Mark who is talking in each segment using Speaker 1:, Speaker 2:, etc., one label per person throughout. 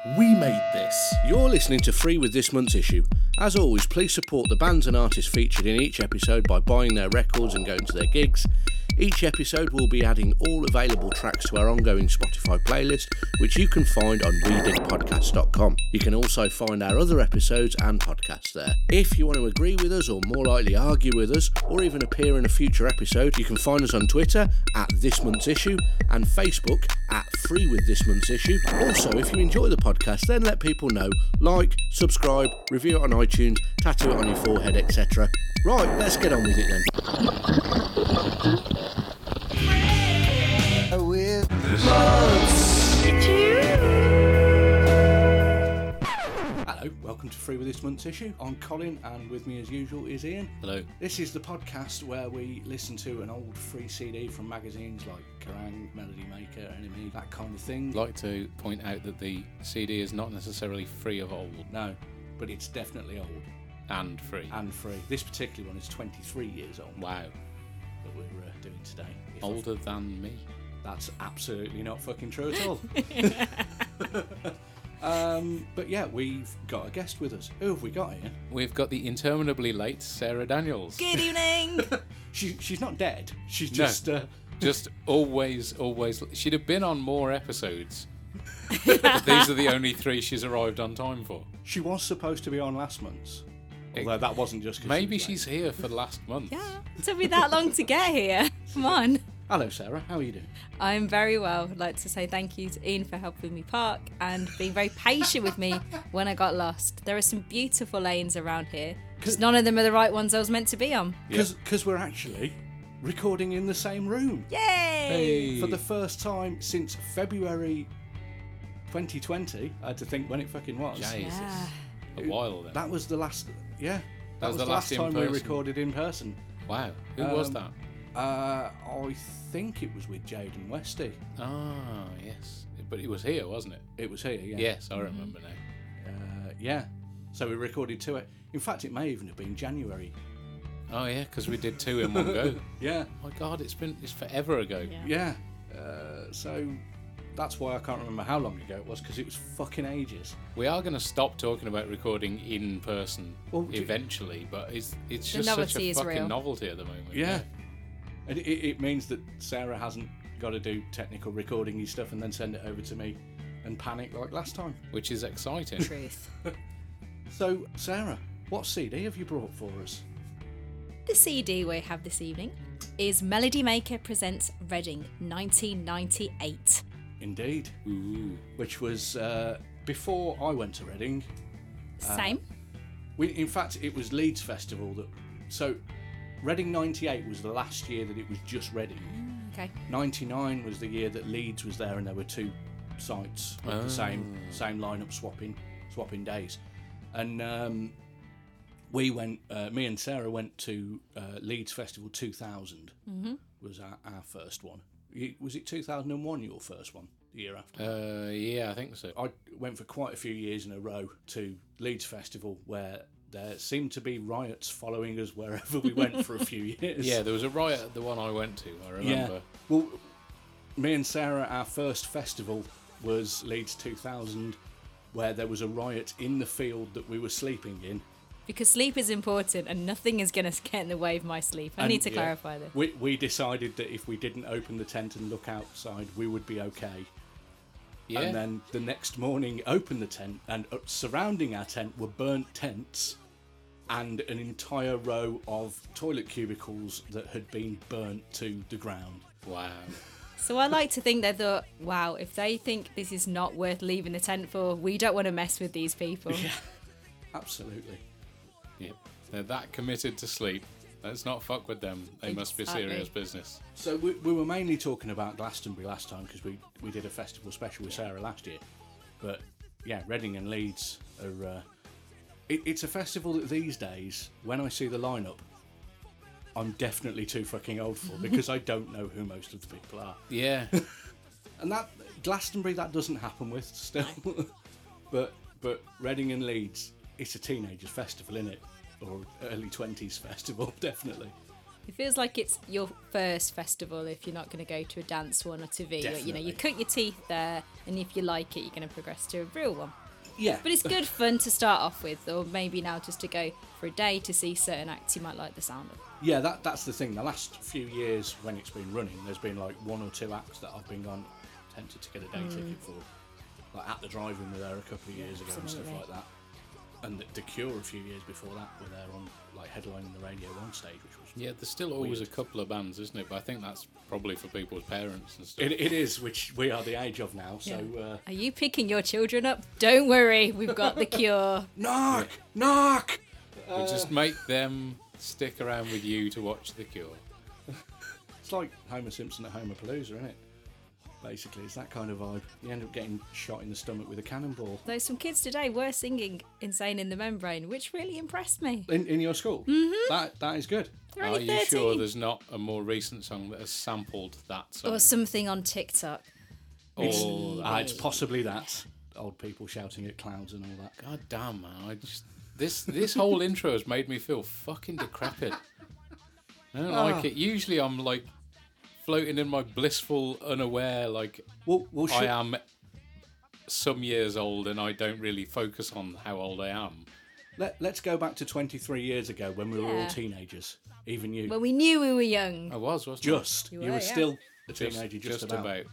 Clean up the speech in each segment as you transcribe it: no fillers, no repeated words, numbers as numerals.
Speaker 1: We made this. You're listening to Free with this month's issue. As always, please support the bands and artists featured in each episode by buying their records and going to their gigs. Each episode will be adding all available tracks to our ongoing Spotify playlist, which you can find on wedigpodcast.com. You can also find our other episodes and podcasts there. If you want to agree with us, or more likely argue with us, or even appear in a future episode, you can find us on Twitter at This Month's Issue and Facebook at Free with This Month's Issue. Also, if you enjoy the podcast, then let people know. Like, subscribe, review it on iTunes, tattoo it on your forehead, etc. Right, let's get on with it then.
Speaker 2: With
Speaker 1: Hello, welcome to Free with this month's issue. I'm Colin, and with me as usual is Ian.
Speaker 3: Hello.
Speaker 1: This is the podcast where we listen to an old free CD from magazines like Kerrang, Melody Maker, Enemy, that kind of thing.
Speaker 3: I'd like to point out that the CD is not necessarily free of old.
Speaker 1: No, but it's definitely old.
Speaker 3: And free.
Speaker 1: And free. This particular one is 23 years old.
Speaker 3: Wow.
Speaker 1: That we're doing today.
Speaker 3: Older than me.
Speaker 1: That's absolutely not fucking true at all. But yeah, we've got a guest with us. Who have we got, Ian?
Speaker 3: We've got the interminably late Sarah Daniels.
Speaker 4: Good evening.
Speaker 1: She's not dead. She's
Speaker 3: No.
Speaker 1: just...
Speaker 3: Just always. She'd have been on more episodes. But these are the only 3 she's arrived on time for.
Speaker 1: She was supposed to be on last month's. Although that wasn't just 'cause
Speaker 3: Maybe
Speaker 1: she was
Speaker 3: she's here for last month.
Speaker 4: Yeah, it took me that long to get here. Come on.
Speaker 1: late. Hello, Sarah. How are you doing?
Speaker 4: I'm very well. I'd like to say thank you to Ian for helping me park and being very patient with me when I got lost. There are some beautiful lanes around here. Just none of them are the right ones I was meant to be on.
Speaker 1: Because we're actually recording in the same room.
Speaker 4: Yay!
Speaker 3: Hey.
Speaker 1: For the first time since February 2020. I had to think when it fucking was.
Speaker 3: Jesus.
Speaker 4: Yeah.
Speaker 3: A while then.
Speaker 1: That was the last... Yeah. That was the
Speaker 3: last
Speaker 1: last time
Speaker 3: in
Speaker 1: we
Speaker 3: person.
Speaker 1: recorded in person.
Speaker 3: Wow. Who was that?
Speaker 1: I think it was with Jaden Westy.
Speaker 3: Ah, yes. But it was here, wasn't it?
Speaker 1: It was here, yeah.
Speaker 3: Yes, I remember now.
Speaker 1: Yeah. So we recorded 2. In fact, it may even have been January.
Speaker 3: Oh, yeah, because we did 2 in one go.
Speaker 1: Yeah.
Speaker 3: My God, it's forever ago.
Speaker 1: Yeah. So that's why I can't remember how long ago it was, because it was fucking ages.
Speaker 3: We are going to stop talking about recording in person eventually, but it's just such
Speaker 4: novelty
Speaker 3: a
Speaker 4: is
Speaker 3: fucking
Speaker 4: real.
Speaker 3: novelty at the moment.
Speaker 1: Yeah. And it means that Sarah hasn't got to do technical recording stuff and then send it over to me and panic like last time.
Speaker 3: Which is exciting.
Speaker 4: Truth.
Speaker 1: So, Sarah, what CD have you brought for us?
Speaker 4: The CD we have this evening is Melody Maker Presents Reading 1998.
Speaker 1: Indeed.
Speaker 3: Ooh.
Speaker 1: Which was before I went to Reading.
Speaker 4: Same.
Speaker 1: In fact, it was Leeds Festival that... So, Reading 98 was the last year that it was just Reading.
Speaker 4: Okay.
Speaker 1: 99 was the year that Leeds was there, and there were 2 sites with the same lineup swapping days. And we went, me and Sarah went to Leeds Festival 2000. Was our first one. Was it 2001 your first one? The year after?
Speaker 3: Yeah, I think so.
Speaker 1: I went for quite a few years in a row to Leeds Festival, where there seemed to be riots following us wherever we went for a few years.
Speaker 3: Yeah, there was a riot at the one I went to, I remember.
Speaker 1: Yeah. Well, me and Sarah, our first festival was Leeds 2000, where there was a riot in the field that we were sleeping in.
Speaker 4: Because sleep is important and nothing is going to get in the way of my sleep. I need to clarify this.
Speaker 1: We decided that if we didn't open the tent and look outside, we would be okay.
Speaker 3: Yeah.
Speaker 1: And then the next morning, opened the tent, and surrounding our tent were burnt tents and an entire row of toilet cubicles that had been burnt to the ground.
Speaker 3: Wow.
Speaker 4: So I like to think they thought, wow, if they think this is not worth leaving the tent for, we don't want to mess with these people.
Speaker 1: Yeah, absolutely.
Speaker 3: Yeah. They're that committed to sleep. Let's not fuck with them. They must be
Speaker 4: Exactly.
Speaker 3: serious business.
Speaker 1: So we were mainly talking about Glastonbury last time, because we did a festival special with Sarah last year. But yeah, Reading and Leeds are... it's a festival that these days, when I see the lineup, I'm definitely too fucking old for, because I don't know who most of the people are.
Speaker 3: Yeah.
Speaker 1: And that Glastonbury, that doesn't happen with still. but Reading and Leeds, it's a teenagers festival, innit? Or early 20s festival, definitely.
Speaker 4: It feels like it's your first festival if you're not going to go to a dance one or to V. You know,
Speaker 1: Definitely.
Speaker 4: you cut your teeth there, and if you like it, you're going to progress to a real one.
Speaker 1: Yeah.
Speaker 4: But it's good fun to start off with, or maybe now just to go for a day to see certain acts you might like the sound of.
Speaker 1: Yeah, that's the thing. The last few years when it's been running, there's been like 1 or 2 acts that I've been tempted to get a day ticket for. Like At the Drive-In were there a couple of years ago and stuff
Speaker 4: absolutely.
Speaker 1: like that. And the Cure a few years before that were there on like headlining the Radio 1 stage, which was
Speaker 3: Yeah, there's still always
Speaker 1: Weird.
Speaker 3: a couple of bands, isn't it? But I think that's probably for people's parents and stuff.
Speaker 1: it is, which we are the age of now. So
Speaker 4: Are you picking your children up? Don't worry, we've got the Cure.
Speaker 1: knock.
Speaker 3: We just make them stick around with you to watch The Cure.
Speaker 1: It's like Homer Simpson at Homerpalooza, isn't it? Basically, it's that kind of vibe. You end up getting shot in the stomach with a cannonball.
Speaker 4: Though some kids today were singing Insane in the Membrane, which really impressed me.
Speaker 1: In your school? Mm-hmm. That is good.
Speaker 4: They're
Speaker 3: Are
Speaker 4: only
Speaker 3: you
Speaker 4: 13.
Speaker 3: sure there's not a more recent song that has sampled that song?
Speaker 4: Or something on TikTok.
Speaker 1: It's possibly that. Old people shouting at clouds and all that.
Speaker 3: God damn, man! This whole intro has made me feel fucking decrepit. I don't like it. Usually, I'm like floating in my blissful, unaware, like
Speaker 1: Well,
Speaker 3: I am some years old, and I don't really focus on how old I am.
Speaker 1: Let's go back to 23 years ago when we were all
Speaker 4: Yeah.
Speaker 1: teenagers. Even you.
Speaker 4: Well, we knew we were young.
Speaker 3: I wasn't
Speaker 1: Just.
Speaker 4: You
Speaker 1: You
Speaker 4: were,
Speaker 1: were
Speaker 4: yeah.
Speaker 1: still a
Speaker 3: I?
Speaker 1: teenager, just about.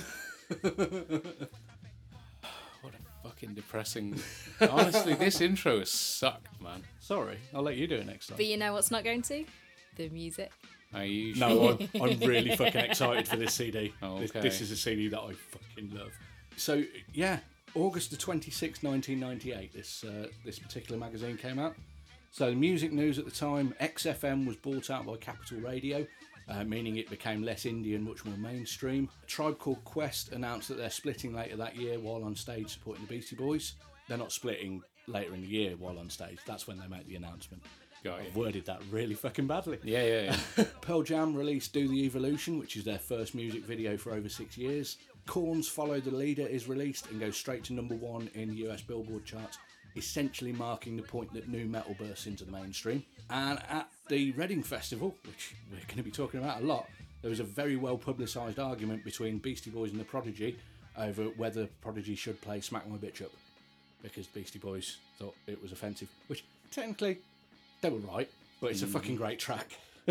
Speaker 3: What a fucking depressing. Honestly, this intro has sucked, man.
Speaker 1: Sorry, I'll let you do it next time.
Speaker 4: But you know what's not going to? The music.
Speaker 3: Are you
Speaker 1: No,
Speaker 3: sure?
Speaker 1: I'm really fucking excited for this CD.
Speaker 3: Oh,
Speaker 1: This
Speaker 3: okay.
Speaker 1: is a CD that I fucking love. So, yeah, August the 26th, 1998, this particular magazine came out. So, the music news at the time, XFM was bought out by Capital Radio, meaning it became less indie and much more mainstream. A Tribe Called Quest announced that they're splitting later that year while on stage supporting the Beastie Boys. They're not splitting later in the year while on stage. That's when they make the announcement.
Speaker 3: Got you.
Speaker 1: I've worded that really fucking badly.
Speaker 3: Yeah.
Speaker 1: Pearl Jam released Do the Evolution, which is their first music video for over 6 years. Korn's Follow the Leader is released and goes straight to #1 in the US Billboard charts, essentially marking the point that new metal bursts into the mainstream. And at the Reading Festival, which we're going to be talking about a lot, there was a very well publicised argument between Beastie Boys and the Prodigy over whether Prodigy should play Smack My Bitch Up, because Beastie Boys thought it was offensive, which technically they were right, but it's a fucking great track.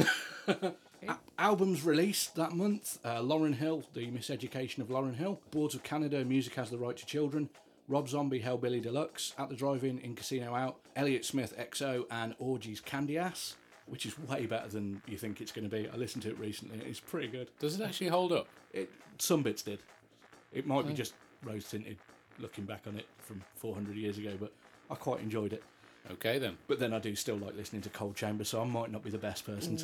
Speaker 1: Albums released that month: Lauryn Hill, The Miseducation of Lauryn Hill, Boards of Canada, Music Has the Right to Children, Rob Zombie, Hellbilly Deluxe, At the Drive-In, In Casino Out, Elliott Smith, XO, and Orgy's Candy Ass, which is way better than you think it's going to be. I listened to it recently; it's pretty good.
Speaker 3: Does it actually hold up?
Speaker 1: Some bits did. It might be just rose tinted, looking back on it from 400 years ago, but I quite enjoyed it.
Speaker 3: Okay then.
Speaker 1: But then I do still like listening to Cold Chamber, so I might not be the best person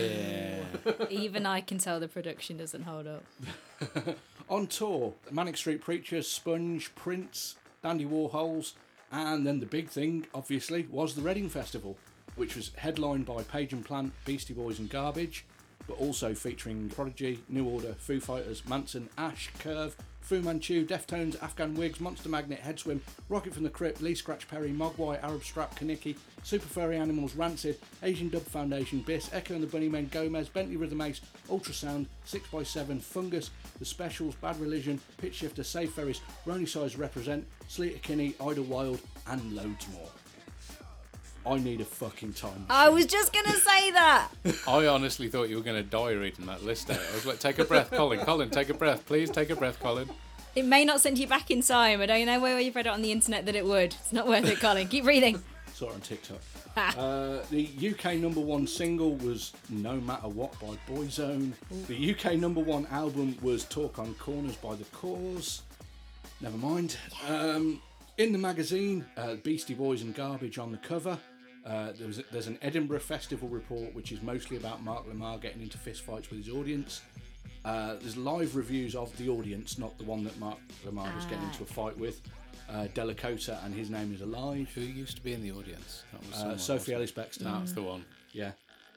Speaker 1: to.
Speaker 4: Even I can tell the production doesn't hold up.
Speaker 1: On tour, Manic Street Preachers, Sponge, Prince, Dandy Warhols, and then the big thing, obviously, was the Reading Festival, which was headlined by Page and Plant, Beastie Boys and Garbage, but also featuring Prodigy, New Order, Foo Fighters, Manson, Ash, Curve, Fu Manchu, Deftones, Afghan Wigs, Monster Magnet, Headswim, Rocket from the Crypt, Lee Scratch Perry, Mogwai, Arab Strap, Kaniki, Super Furry Animals, Rancid, Asian Dub Foundation, Biss, Echo and the Bunnymen, Gomez, Bentley Rhythm Ace, Ultrasound, 6x7, Fungus, The Specials, Bad Religion, Pitch Shifter, Save Ferris, Rony Size Represent, Sleater Kinney, Idlewild, and loads more. I need a fucking time.
Speaker 4: I was just going to say that.
Speaker 3: I honestly thought you were going to die reading that list out. I was like, take a breath, Colin. Colin, take a breath. Please take a breath, Colin.
Speaker 4: It may not send you back in time. I don't know where you've read it on the internet that it would. It's not worth it, Colin. Keep reading.
Speaker 1: Saw it on TikTok. The UK #1 single was No Matter What by Boyzone. The UK #1 album was Talk on Corners by The Cause. Never mind. In the magazine, Beastie Boys and Garbage on the cover. There's an Edinburgh Festival report, which is mostly about Mark Lamar getting into fistfights with his audience. There's live reviews of the audience, not the one that Mark Lamar was getting into a fight with. Delakota and His Name Is Alive.
Speaker 3: Who used to be in the audience? That was someone,
Speaker 1: Sophie
Speaker 3: wasn't
Speaker 1: Ellis
Speaker 3: it?
Speaker 1: Bextor.
Speaker 3: That's the one.
Speaker 1: Yeah.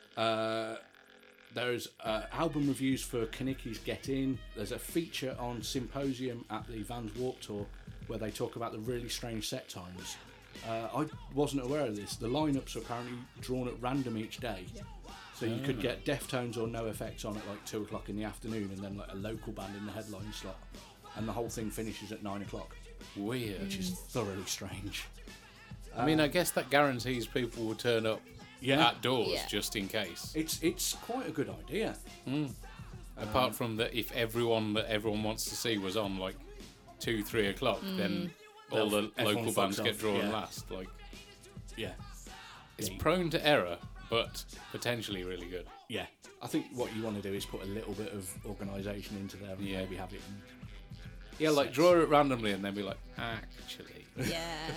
Speaker 1: There's album reviews for Kaniki's Get In. There's a feature on Symposium at the Vans Warped Tour where they talk about the really strange set times. I wasn't aware of this. The lineups are apparently drawn at random each day. So you could get Deftones or NoFX on at like 2 o'clock in the afternoon, and then like a local band in the headline slot, and the whole thing finishes at 9 o'clock,
Speaker 3: Weird.
Speaker 1: which is thoroughly strange.
Speaker 3: I mean, I guess that guarantees people will turn up
Speaker 1: Yeah,
Speaker 3: at doors
Speaker 4: Yeah.
Speaker 3: just in case.
Speaker 1: it's quite a good idea.
Speaker 3: Apart from that, if everyone that everyone wants to see was on like 2-3 o'clock, then all the
Speaker 1: Everyone
Speaker 3: local
Speaker 1: fucks
Speaker 3: bands get
Speaker 1: off,
Speaker 3: drawn
Speaker 1: yeah.
Speaker 3: last. Like,
Speaker 1: Yeah,
Speaker 3: it's
Speaker 1: Yeah.
Speaker 3: prone to error, but potentially really good.
Speaker 1: yeah. I think what you want to do is put a little bit of organisation into there, and
Speaker 3: Yeah.
Speaker 1: maybe have it.
Speaker 3: Yeah, like draw it randomly and then be like, actually.
Speaker 4: Yeah.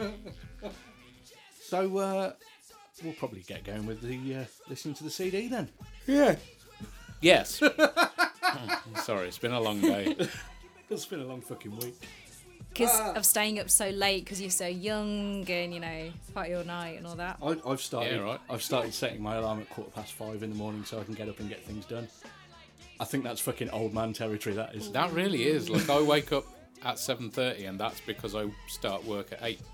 Speaker 1: So we'll probably get going with the listening to the CD then.
Speaker 3: Yes. Sorry, it's been a long day.
Speaker 1: It's been a long fucking week.
Speaker 4: Because of staying up so late because you're so young and, you know, party all night and all that.
Speaker 1: I've started.
Speaker 3: Yeah, right.
Speaker 1: I've started setting my alarm at 5:15 in the morning so I can get up and get things done. I think that's fucking old man territory. That is.
Speaker 3: That really is. Like, I wake up at 7:30 and that's because I start work at 8.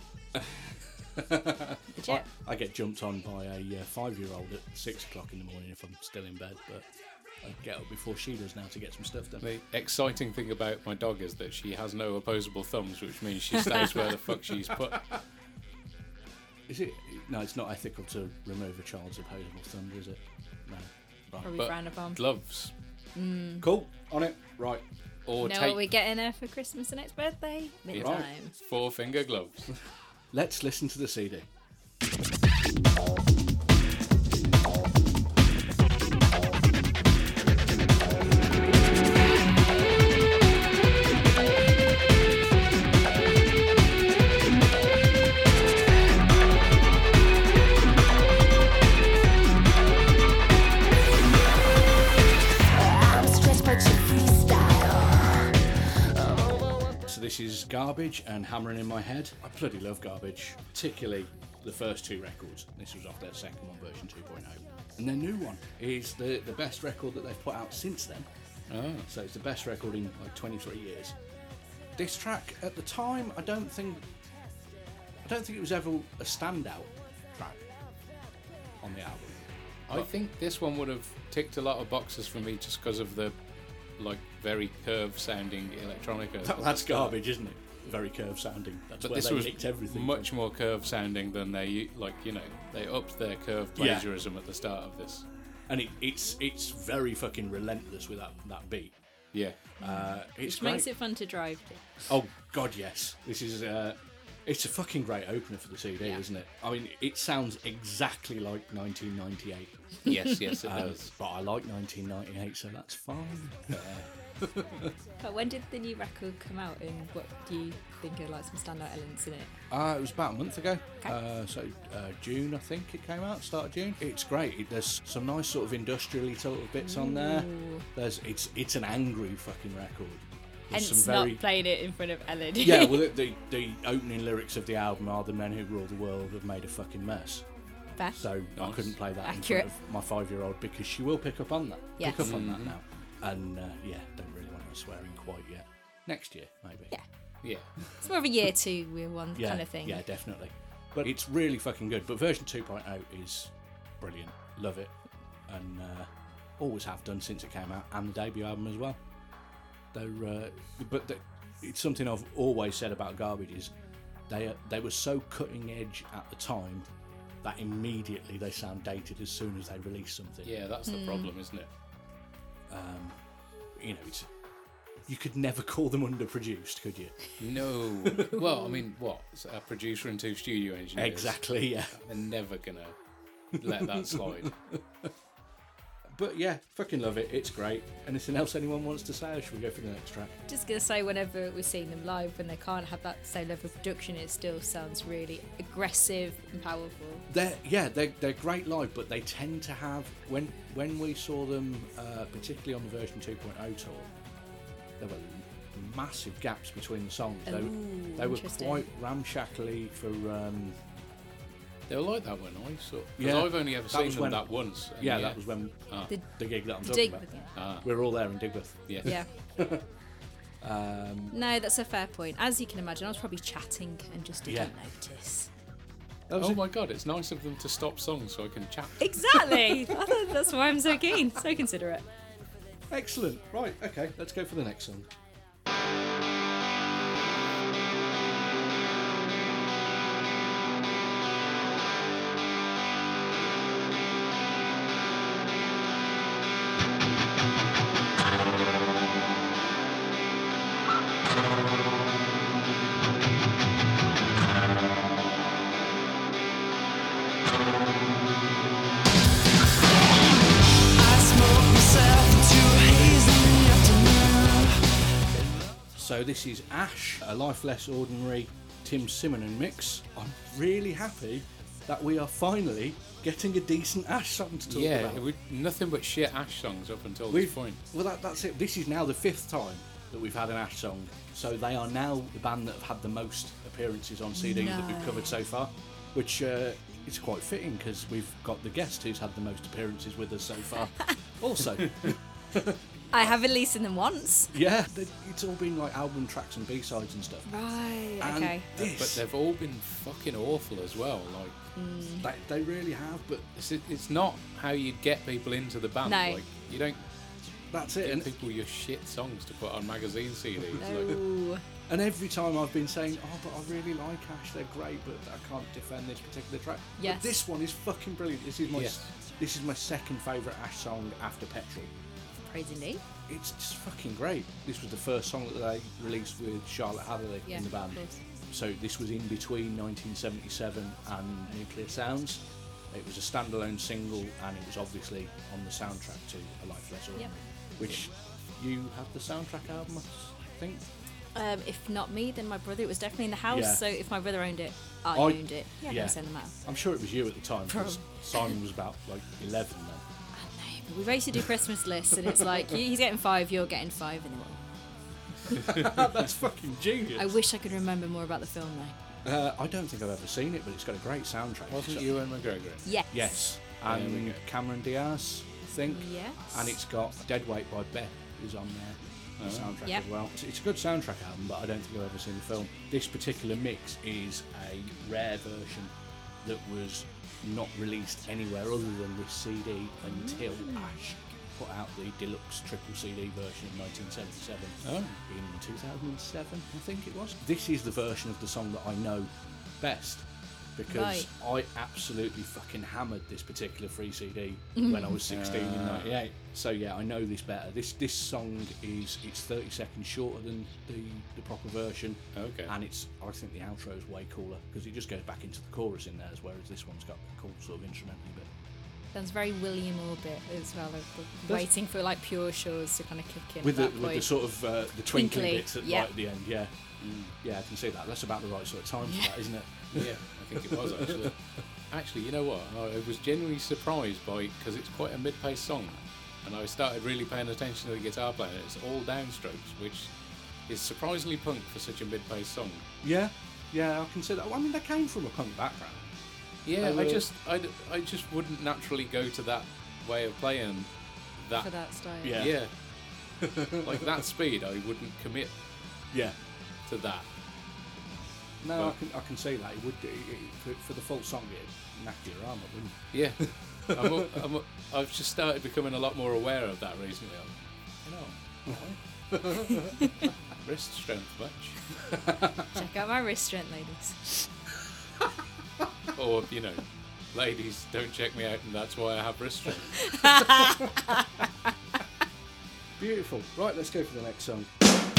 Speaker 4: Legit.
Speaker 1: I get jumped on by a 5-year-old at 6 o'clock in the morning if I'm still in bed, but I get up before she does now to get some stuff done.
Speaker 3: The exciting thing about my dog is that she has no opposable thumbs, which means she stays where the fuck she's put.
Speaker 1: Is it? No, it's not ethical to remove a child's opposable thumb, is it? No. Right.
Speaker 4: Probably
Speaker 3: But
Speaker 4: frowned upon.
Speaker 3: gloves.
Speaker 1: Cool. On it. Right.
Speaker 3: Or
Speaker 4: Know
Speaker 3: tape.
Speaker 4: what we're getting her for Christmas and next birthday? Big
Speaker 1: Right.
Speaker 4: time.
Speaker 3: 4-finger gloves.
Speaker 1: Let's listen to the CD. So this is Garbage and Hammering in My Head. I bloody love Garbage, particularly the first 2 records. This was off their second one, version 2.0. And their new one is the best record that they've put out since then.
Speaker 3: Oh.
Speaker 1: So it's the best record in like 23 years. This track at the time, I don't think it was ever a standout track on the album.
Speaker 3: I think this one would have ticked a lot of boxes for me just because of the like very curved sounding electronica.
Speaker 1: That's Garbage, isn't it? Very curved sounding. That's
Speaker 3: But
Speaker 1: where
Speaker 3: this
Speaker 1: they
Speaker 3: was
Speaker 1: nicked everything.
Speaker 3: much more curved sounding than they like. You know, they upped their curved
Speaker 1: Yeah.
Speaker 3: plagiarism at the start of this.
Speaker 1: And it's very fucking relentless with that beat.
Speaker 3: Yeah.
Speaker 1: It's
Speaker 4: Which
Speaker 1: great.
Speaker 4: makes it fun to drive to.
Speaker 1: Oh God, yes. This is it's a fucking great opener for the CD,
Speaker 4: Yeah.
Speaker 1: isn't it? I mean, it sounds exactly like 1998,
Speaker 3: Yes, it does.
Speaker 1: but I like 1998, so that's fine.
Speaker 4: But when did the new record come out and what do you think are like some standout elements in it?
Speaker 1: It was about a month ago,
Speaker 4: Okay.
Speaker 1: so June, I think it came out, start of June. It's great. There's some nice sort of industrially sort of bits on there. It's an angry fucking record. There's
Speaker 4: Hence
Speaker 1: some very
Speaker 4: not playing it in front of Ellen.
Speaker 1: yeah. Well, the opening lyrics of the album are "The men who rule the world have made a fucking mess."
Speaker 4: Fair.
Speaker 1: So I
Speaker 3: Nice.
Speaker 1: couldn't play that
Speaker 4: Accurate.
Speaker 1: in front of my 5-year-old because she will pick up on that.
Speaker 4: Yes.
Speaker 1: Pick up on that now. And yeah, don't really want her swearing quite yet. Next year, maybe.
Speaker 4: Yeah.
Speaker 3: Yeah.
Speaker 4: It's more of a year 2 one
Speaker 1: Yeah,
Speaker 4: kind of thing.
Speaker 1: Yeah, definitely. But it's really fucking good. But version 2.0 is brilliant. Love it. And always have done since it came out. And the debut album as well. It's something I've always said about Garbage is they were so cutting edge at the time that immediately they sound dated as soon as they release something.
Speaker 3: Yeah, that's the problem, isn't it?
Speaker 1: You know, you could never call them underproduced, could you?
Speaker 3: No. Well, I mean, what? A producer and 2 studio engineers.
Speaker 1: Exactly, yeah.
Speaker 3: They're never gonna let that slide.
Speaker 1: But yeah, fucking love it. It's great. Anything else anyone wants to say, or should we go for the next track?
Speaker 4: Just gonna say, whenever we're seeing them live, when they can't have that same level of production, it still sounds really aggressive and powerful.
Speaker 1: They're great live, but they tend to have when we saw them, particularly on the version 2.0 tour, there were massive gaps between the songs. They were
Speaker 4: interesting.
Speaker 1: quite ramshackly for.
Speaker 3: They were like that when I saw. Because
Speaker 1: Yeah,
Speaker 3: I've only ever
Speaker 1: that
Speaker 3: seen
Speaker 1: was
Speaker 3: them
Speaker 1: when-
Speaker 3: that once. and
Speaker 1: Yeah, that was when
Speaker 4: The,
Speaker 1: the gig that I'm
Speaker 4: the
Speaker 1: talking
Speaker 4: dig,
Speaker 1: about. We were all there in Digbeth.
Speaker 3: Yeah.
Speaker 4: yeah. No, that's a fair point. As you can imagine, I was probably chatting and just didn't notice.
Speaker 3: Oh my god, it's nice of them to stop songs so I can chat.
Speaker 4: Exactly. That's why I'm so keen, so considerate.
Speaker 1: Excellent. Right, okay, let's go for the next song. So this is Ash, A Life Less Ordinary, Tim Simonon mix. I'm really happy that we are finally getting a decent Ash song to talk about.
Speaker 3: Yeah, nothing but shit Ash songs up until this point.
Speaker 1: Well, that's it. This is now the 5th time that we've had an Ash song. So they are now the band that have had the most appearances on CDs that we've covered so far, which is quite fitting because we've got the guest who's had the most appearances with us so far also.
Speaker 4: I have released them once.
Speaker 1: Yeah, it's all been like album tracks and B-sides and stuff.
Speaker 4: Right,
Speaker 1: And
Speaker 4: okay.
Speaker 3: But they've all been fucking awful as well. Like
Speaker 1: They really have, but
Speaker 3: it's not how you get people into the band.
Speaker 4: No.
Speaker 3: Like you don't
Speaker 1: that's it.
Speaker 3: give
Speaker 1: And,
Speaker 3: people your shit songs to put on magazine CDs. Like,
Speaker 4: No.
Speaker 1: and every time I've been saying, oh, but I really like Ash, they're great, but I can't defend this particular track.
Speaker 4: Yes.
Speaker 1: But this one is fucking brilliant. This is my
Speaker 3: Yes.
Speaker 1: this is my second favourite Ash song after Petrol.
Speaker 4: Praise indeed.
Speaker 1: It's just fucking great. This was the first song that they released with Charlotte Hatherley
Speaker 4: Yeah,
Speaker 1: in the band.
Speaker 4: of course.
Speaker 1: So this was in between 1977 and Nuclear Sounds. It was a standalone single, and it was obviously on the soundtrack to A Life Less Ordinary, which you have the soundtrack album, I think.
Speaker 4: If not me, then my brother. It was definitely in the house.
Speaker 1: Yeah.
Speaker 4: So if my brother owned it, I owned it. Yeah,
Speaker 1: yeah.
Speaker 4: I'll send them out.
Speaker 1: I'm sure it was you at the time, because Simon was about like 11 then.
Speaker 4: We used to do Christmas lists, and it's like he's getting 5, you're getting 5, and
Speaker 1: That's fucking genius.
Speaker 4: I wish I could remember more about the film though.
Speaker 1: I don't think I've ever seen it, but it's got a great soundtrack.
Speaker 3: wasn't
Speaker 1: So-
Speaker 3: Ewan McGregor?
Speaker 4: Yes.
Speaker 1: Yes,
Speaker 3: There we
Speaker 1: and
Speaker 3: go.
Speaker 1: Cameron Diaz, I think.
Speaker 4: Yes.
Speaker 1: And it's got Dead Weight by Beth is on there, the soundtrack
Speaker 4: Yep.
Speaker 1: as well. It's a good soundtrack album, but I don't think I've ever seen the film. This particular mix is a rare version that was not released anywhere other than this CD until Ash put out the deluxe triple CD version in 1977. In 2007, I think it was. This is the version of the song that I know best, because I absolutely fucking hammered this particular free CD when I was 16 in 98. So yeah, I know this better. This song it's 30 seconds shorter than the proper version.
Speaker 3: Okay.
Speaker 1: And I think the outro is way cooler because it just goes back into the chorus in there, whereas this one's got a cool sort of instrumental bit.
Speaker 4: Sounds very William Orbit as well, waiting for like Pure Shores to kind of kick in.
Speaker 1: With
Speaker 4: at that
Speaker 1: the
Speaker 4: point.
Speaker 1: sort of the twinkling
Speaker 4: Twinkly,
Speaker 1: bits right at the end, yeah. Yeah, I can see that. That's about the right sort of time for that, isn't it?
Speaker 3: Yeah, I think it was actually. Actually, you know what? I was genuinely surprised by, because it's quite a mid-paced song, and I started really paying attention to the guitar player. It's all downstrokes, which is surprisingly punk for such a mid-paced song.
Speaker 1: Yeah, I can see that. Well, I mean, they came from a punk background.
Speaker 3: Yeah,
Speaker 1: They were-
Speaker 3: I just wouldn't naturally go to that way of playing that.
Speaker 4: for that style.
Speaker 1: Yeah.
Speaker 3: Yeah. Like that speed, I wouldn't commit
Speaker 1: Yeah.
Speaker 3: to that.
Speaker 1: No,
Speaker 3: Well-
Speaker 1: I can see that. It would for the full song, it'd knock your arm up, wouldn't
Speaker 3: Yeah. I've just started becoming a lot more aware of that recently. Wrist strength much.
Speaker 4: Check out my wrist strength, ladies.
Speaker 3: Or, ladies, don't check me out and that's why I have wrist strength.
Speaker 1: Beautiful. Right, let's go for the next song.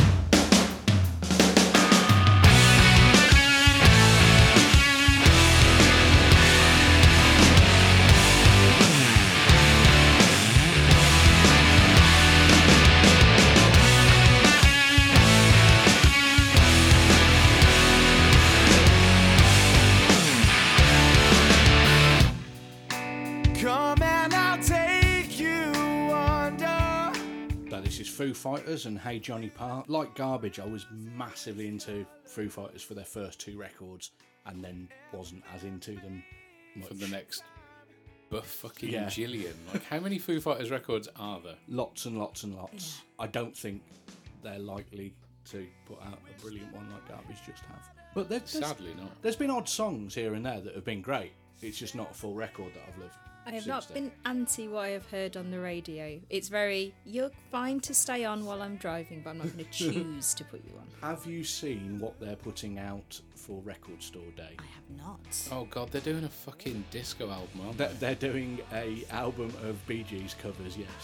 Speaker 2: Come and I'll take you under.
Speaker 1: So this is Foo Fighters and Hey Johnny Park. Like Garbage, I was massively into Foo Fighters for their first 2 records, and then wasn't as into them much.
Speaker 3: For the next fucking
Speaker 1: Yeah.
Speaker 3: jillion. Like, how many Foo Fighters records are there?
Speaker 1: Lots and lots and lots. I don't think they're likely to put out a brilliant one like Garbage just have. But
Speaker 3: Sadly not.
Speaker 1: There's been odd songs here and there that have been great. It's just not a full record that I've lived.
Speaker 4: I have
Speaker 1: since
Speaker 4: not
Speaker 1: then.
Speaker 4: been anti what I have heard on the radio. It's very, you're fine to stay on while I'm driving, but I'm not going to choose to put you on.
Speaker 1: Have you seen what they're putting out for Record Store Day?
Speaker 4: I have not.
Speaker 3: Oh god, they're doing a fucking disco album, aren't they?
Speaker 1: They're doing a album of Bee Gees covers, yes.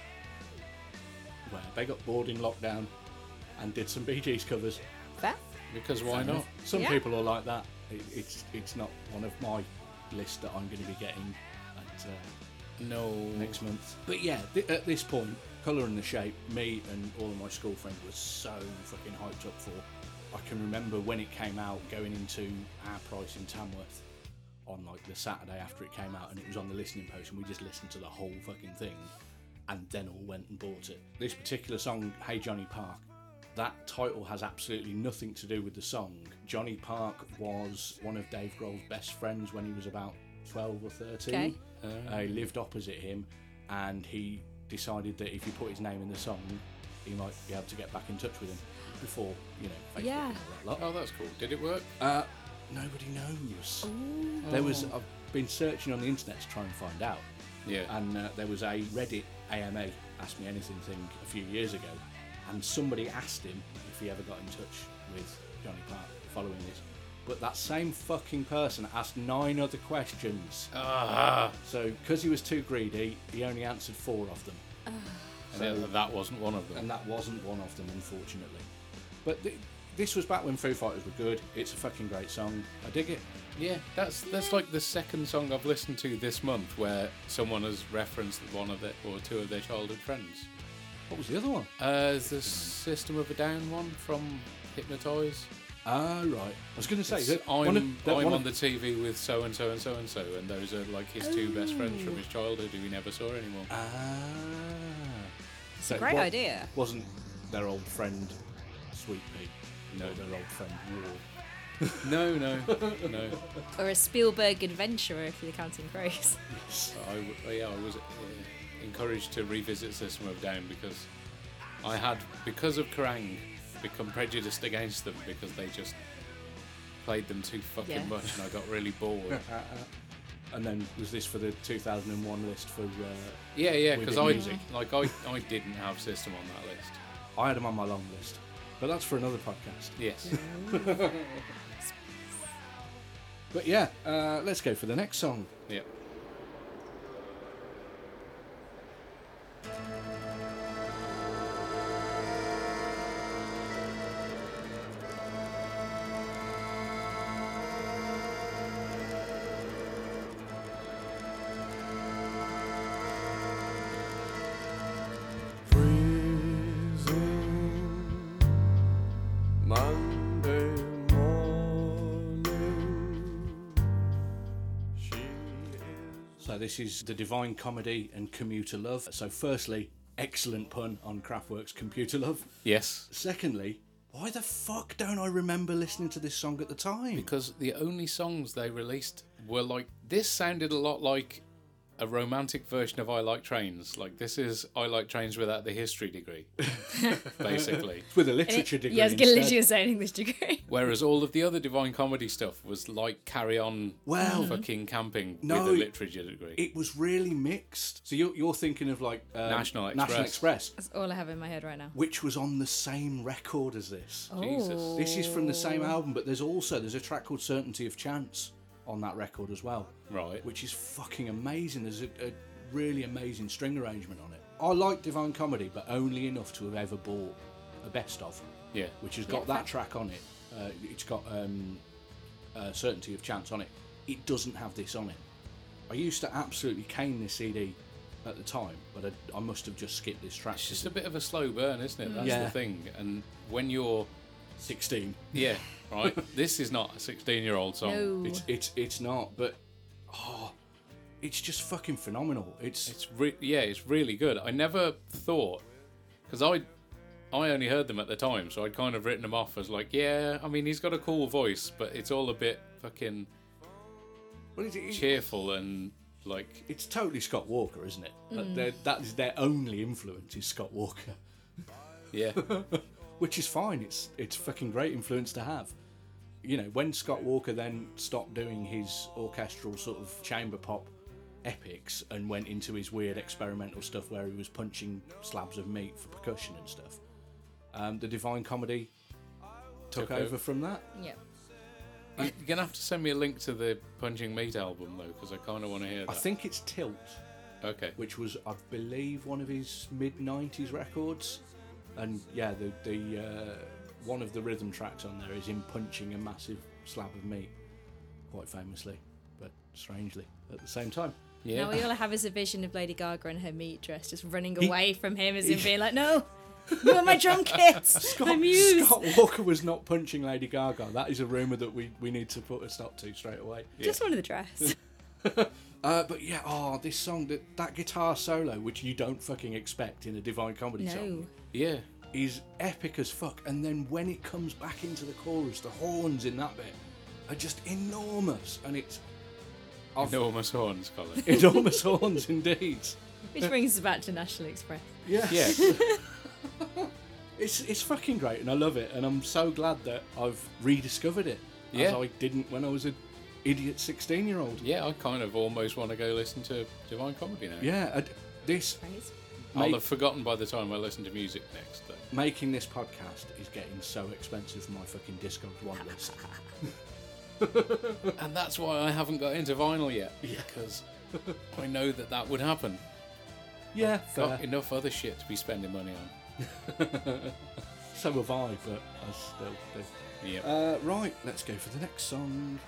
Speaker 1: Where they got bored in lockdown and did some Bee Gees covers.
Speaker 4: Fair?
Speaker 3: Because why not?
Speaker 1: Some
Speaker 4: Yeah.
Speaker 1: people are like that. It's not one of my list that I'm going to be getting at
Speaker 3: No.
Speaker 1: next month. But yeah, at this point, Colour and the Shape, me and all of my school friends were so fucking hyped up for. I can remember when it came out, going into our price in Tamworth on like the Saturday after it came out, and it was on the listening post, and we just listened to the whole fucking thing, and then all went and bought it. This particular song, Hey Johnny Park, that title has absolutely nothing to do with the song. Johnny Park was one of Dave Grohl's best friends when he was about 12 or 13.
Speaker 4: Okay.
Speaker 1: He lived opposite him, and he decided that if he put his name in the song, he might be able to get back in touch with him before, Facebook
Speaker 4: Yeah.
Speaker 1: and all that lot.
Speaker 3: Oh, that's cool. Did it work?
Speaker 1: Nobody knows. I've been searching on the internet to try and find out.
Speaker 3: Yeah.
Speaker 1: And there was a Reddit AMA Ask Me Anything thing a few years ago, and somebody asked him if he ever got in touch with Johnny Park following this. But that same fucking person asked 9 other questions. So, because he was too greedy, he only answered 4 of them.
Speaker 3: And that wasn't one of them.
Speaker 1: And that wasn't one of them, unfortunately. But this was back when Foo Fighters were good. It's a fucking great song. I dig it.
Speaker 3: Yeah, that's like the second song I've listened to this month where someone has referenced one of their or two of their childhood friends.
Speaker 1: What was the other one?
Speaker 3: The System of a Down one from Hypnotise.
Speaker 1: Ah, right. I was going to say
Speaker 3: It's,
Speaker 1: that
Speaker 3: I'm on the TV with so and so and so and so, and those are like his two best friends from his childhood who he never saw anymore.
Speaker 4: It's a great idea.
Speaker 1: Wasn't their old friend Sweet Pea? No, their old friend War.
Speaker 3: No.
Speaker 4: Or a Spielberg adventurer, if you're counting Crows.
Speaker 3: I was encouraged to revisit System of a Down because I had, because of Kerrang, become prejudiced against them because they just played them too fucking much, and I got really bored.
Speaker 1: And then was this for the 2001 list for?
Speaker 3: Yeah, because I
Speaker 1: music?
Speaker 3: didn't have System on that list.
Speaker 1: I had them on my long list, but that's for another podcast.
Speaker 3: Yes.
Speaker 1: But yeah, let's go for the next song.
Speaker 3: Yeah.
Speaker 2: Monday morning, she is.
Speaker 1: So this is the Divine Comedy and Commuter Love. So firstly, excellent pun on Kraftwerk's Computer Love.
Speaker 3: Yes.
Speaker 1: Secondly, why the fuck don't I remember listening to this song at the time?
Speaker 3: Because the only songs they released were like, this sounded a lot like a romantic version of I Like Trains. Like, this is I Like Trains without the history degree, basically.
Speaker 1: With a literature degree.
Speaker 4: Yeah, I was going to
Speaker 1: instead.
Speaker 4: literally say an English degree.
Speaker 3: Whereas all of the other Divine Comedy stuff was like Carry On fucking camping with a literature degree.
Speaker 1: It was really mixed. So you're thinking of like
Speaker 3: National
Speaker 1: National
Speaker 3: Express.
Speaker 1: Express,
Speaker 4: That's all I have in my head right now.
Speaker 1: which was on the same record as this.
Speaker 3: Jesus.
Speaker 1: This is from the same album, but there's a track called Certainty of Chance on that record as well.
Speaker 3: Right.
Speaker 1: Which is fucking amazing. There's a really amazing string arrangement on it. I like Divine Comedy, but only enough to have ever bought a best of,
Speaker 3: Yeah.
Speaker 1: which has got that track on it. It's got Certainty of Chance on it. It doesn't have this on it. I used to absolutely cane this CD at the time, but I must have just skipped this track.
Speaker 3: It's just a bit of a slow burn, isn't it? That's
Speaker 1: Yeah.
Speaker 3: the thing. And when you're
Speaker 1: 16.
Speaker 3: Yeah, right. This is not a 16-year-old song.
Speaker 4: No.
Speaker 1: It's not, but it's just fucking phenomenal.
Speaker 3: It's really good. I never thought, because I only heard them at the time, so I'd kind of written them off as like, yeah, I mean, he's got a cool voice, but it's all a bit fucking cheerful and like.
Speaker 1: It's totally Scott Walker, isn't it? That is their only influence, is Scott Walker.
Speaker 3: Yeah.
Speaker 1: Which is fine. It's fucking great influence to have. you know, when Scott Walker then stopped doing his orchestral sort of chamber pop epics and went into his weird experimental stuff where he was punching slabs of meat for percussion and stuff, the Divine Comedy took over from that.
Speaker 4: Yep.
Speaker 3: You're going to have to send me a link to the Punching Meat album, though, because I kind of want to hear that.
Speaker 1: I think it's Tilt,
Speaker 3: Okay.
Speaker 1: which was, I believe, one of his mid-90s records. And yeah, the one of the rhythm tracks on there is him punching a massive slab of meat, quite famously, but strangely at the same time.
Speaker 3: Yeah.
Speaker 4: Now, all I have is a vision of Lady Gaga in her meat dress just running away from him as in being like, no, where are my drum kits? My muse.
Speaker 1: Scott Walker was not punching Lady Gaga. That is a rumour that we need to put a stop to straight away.
Speaker 4: Just wanted the dress.
Speaker 1: But yeah, this song, that guitar solo, which you don't fucking expect in a Divine Comedy song,
Speaker 3: Yeah.
Speaker 1: is epic as fuck. And then when it comes back into the chorus, the horns in that bit are just enormous. And it's...
Speaker 3: Enormous horns, Colin.
Speaker 1: Enormous horns indeed.
Speaker 4: Which brings us back to National Express.
Speaker 1: Yeah.
Speaker 3: Yeah.
Speaker 1: It's fucking great and I love it. And I'm so glad that I've rediscovered it. As I didn't when I was an idiot 16-year-old.
Speaker 3: Yeah, I kind of almost want to go listen to Divine Comedy now.
Speaker 1: Yeah, this...
Speaker 4: Praise.
Speaker 3: I'll have forgotten by the time I listen to music next, though.
Speaker 1: Making this podcast is getting so expensive for my fucking Discogs one list.
Speaker 3: And that's why I haven't got into vinyl yet, because I know that would happen.
Speaker 1: Yeah,
Speaker 3: Got enough other shit to be spending money on.
Speaker 1: So have I, but I still do.
Speaker 3: Yeah.
Speaker 1: Right, let's go for the next song.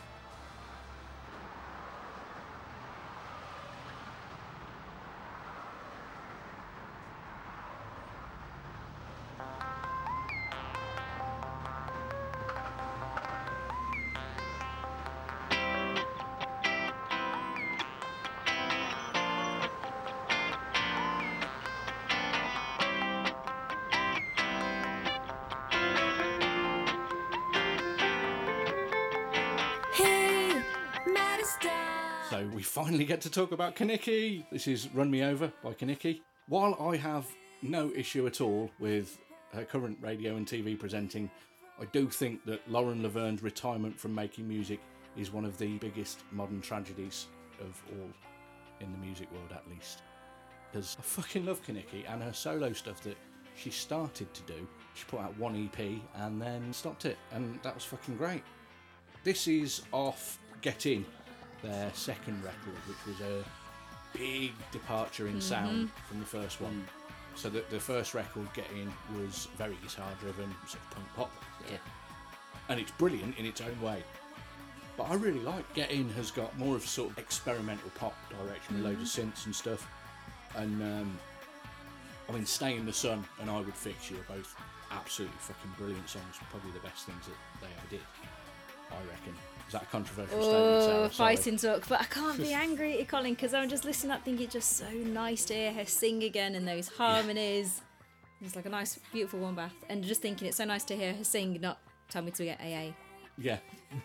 Speaker 1: So we finally get to talk about Kenickie. This is Run Me Over by Kenickie. While I have no issue at all with her current radio and TV presenting, I do think that Lauren Laverne's retirement from making music is one of the biggest modern tragedies of all, in the music world at least. Because I fucking love Kenickie and her solo stuff that she started to do. She put out one EP and then stopped it, and that was fucking great. This is off Get In, their second record, which was a big departure in sound from the first one. So the first record, Get In, was very guitar driven, sort of punk pop.
Speaker 4: Yeah.
Speaker 1: And it's brilliant in its own way. But I really like Get In has got more of a sort of experimental pop direction with loads of synths and stuff. And I mean, Stay in the Sun and I Would Fix You are both absolutely fucking brilliant songs, probably the best things that they ever did, I reckon. Is that a controversial statement, Sarah? Sorry.
Speaker 4: Fighting talk, but I can't be angry at you, Colin, because I'm just listening up thinking it's just so nice to hear her sing again and those harmonies. It's like a nice, beautiful one bath. And just thinking it's so nice to hear her sing, not tell me to get AA.
Speaker 1: Yeah.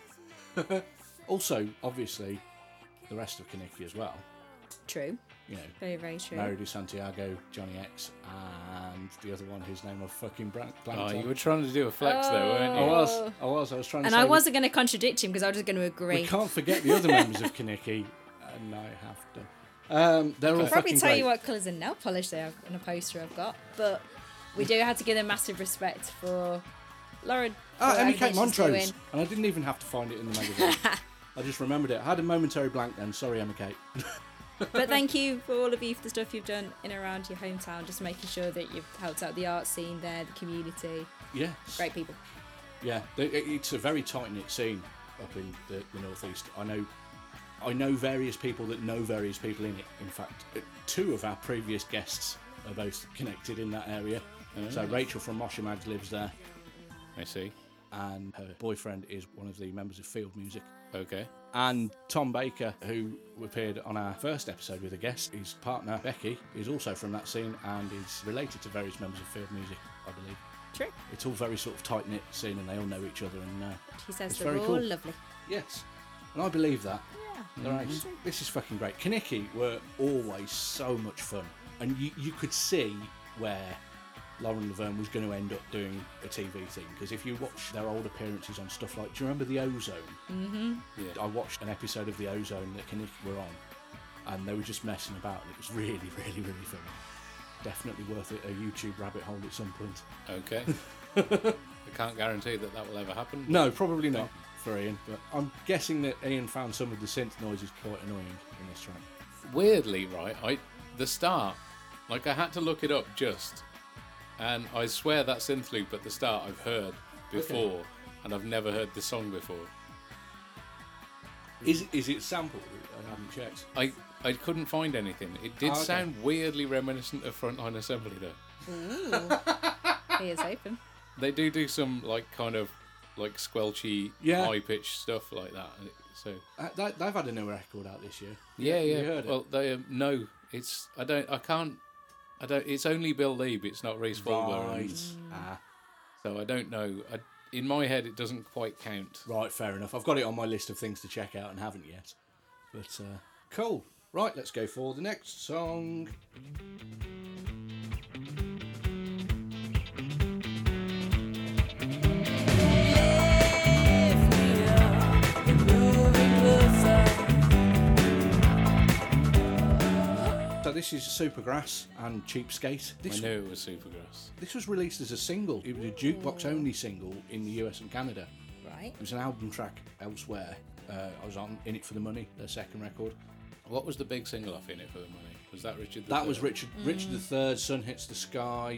Speaker 1: Also, obviously, the rest of Kenickie as well.
Speaker 4: True.
Speaker 1: You know,
Speaker 4: Very, very true.
Speaker 1: Mary de Santiago, Johnny X, and the other one whose name I've fucking blanked
Speaker 3: Oh,
Speaker 1: on.
Speaker 3: you were trying to do a flex there, weren't
Speaker 1: I
Speaker 3: you?
Speaker 1: was trying to
Speaker 4: And
Speaker 1: say...
Speaker 4: I wasn't going to contradict him because I was just going to agree.
Speaker 1: We can't forget the other members of Kenickie, and I have to. They're all
Speaker 4: I'll probably
Speaker 1: fucking
Speaker 4: tell
Speaker 1: great.
Speaker 4: you what colours of nail polish they have on a poster I've got, but we do have to give them massive respect for Lauren.
Speaker 1: Emmy Kate Montrose, and I didn't even have to find it in the magazine. I just remembered it. I had a momentary blank then. Sorry, Emma Kate.
Speaker 4: But thank you for all of you for the stuff you've done in and around your hometown, just making sure that you've helped out the art scene there, the community.
Speaker 1: Yes.
Speaker 4: Great people.
Speaker 1: Yeah, it's a very tight-knit scene up in the northeast. I know various people that know various people in it. In fact, two of our previous guests are both connected in that area. So Rachel from Mosher Mags lives there,
Speaker 3: I see.
Speaker 1: and her boyfriend is one of the members of Field Music.
Speaker 3: Okay.
Speaker 1: And Tom Baker, who appeared on our first episode with a guest, his partner Becky is also from that scene and is related to various members of Field Music, I believe.
Speaker 4: True.
Speaker 1: It's all very sort of tight-knit scene and they all know each other, and
Speaker 4: He says
Speaker 1: it's
Speaker 4: they're
Speaker 1: very
Speaker 4: all
Speaker 1: cool.
Speaker 4: lovely.
Speaker 1: Yes, and I believe that.
Speaker 4: Yeah.
Speaker 1: They're actually- This is fucking great. Kenickie were always so much fun, and you could see where Lauren Laverne was going to end up doing a TV thing, because if you watch their old appearances on stuff like, do you remember The Ozone?
Speaker 4: Mm-hmm.
Speaker 3: Yeah.
Speaker 1: I watched an episode of The Ozone that Kinnick were on, and they were just messing about, and it was really, really, really funny. Definitely worth it, a YouTube rabbit hole at some point.
Speaker 3: Okay. I can't guarantee that will ever happen.
Speaker 1: No, probably not for Ian, but I'm guessing that Ian found some of the synth noises quite annoying in this track.
Speaker 3: Weirdly, right, the start, like I had to look it up just, and I swear that synth loop at the start I've heard before, and I've never heard the song before.
Speaker 1: Is it sampled? I haven't checked.
Speaker 3: I couldn't find anything. It did sound weirdly reminiscent of Frontline Assembly though.
Speaker 4: Ooh. He is open.
Speaker 3: They do some like kind of like squelchy, high pitched stuff like that. So
Speaker 1: they've had a new record out this year.
Speaker 3: Yeah.
Speaker 1: You heard it?
Speaker 3: Well, they no, it's I don't. It's only Bill Leeb. It's not Reese Fulber.
Speaker 1: Right.
Speaker 3: So I don't know. In my head, it doesn't quite count.
Speaker 1: Right, fair enough. I've got it on my list of things to check out and haven't yet. But cool. Right, let's go for the next song. So this is Supergrass and Cheapskate.
Speaker 3: I knew it was Supergrass.
Speaker 1: This was released as a single. It was a jukebox only single in the US and Canada.
Speaker 4: Right.
Speaker 1: It was an album track elsewhere. I was on In It For The Money, their second record.
Speaker 3: What was the big single off In It For The Money? Was that Richard?
Speaker 1: That was Richard III, Sun Hits the Sky.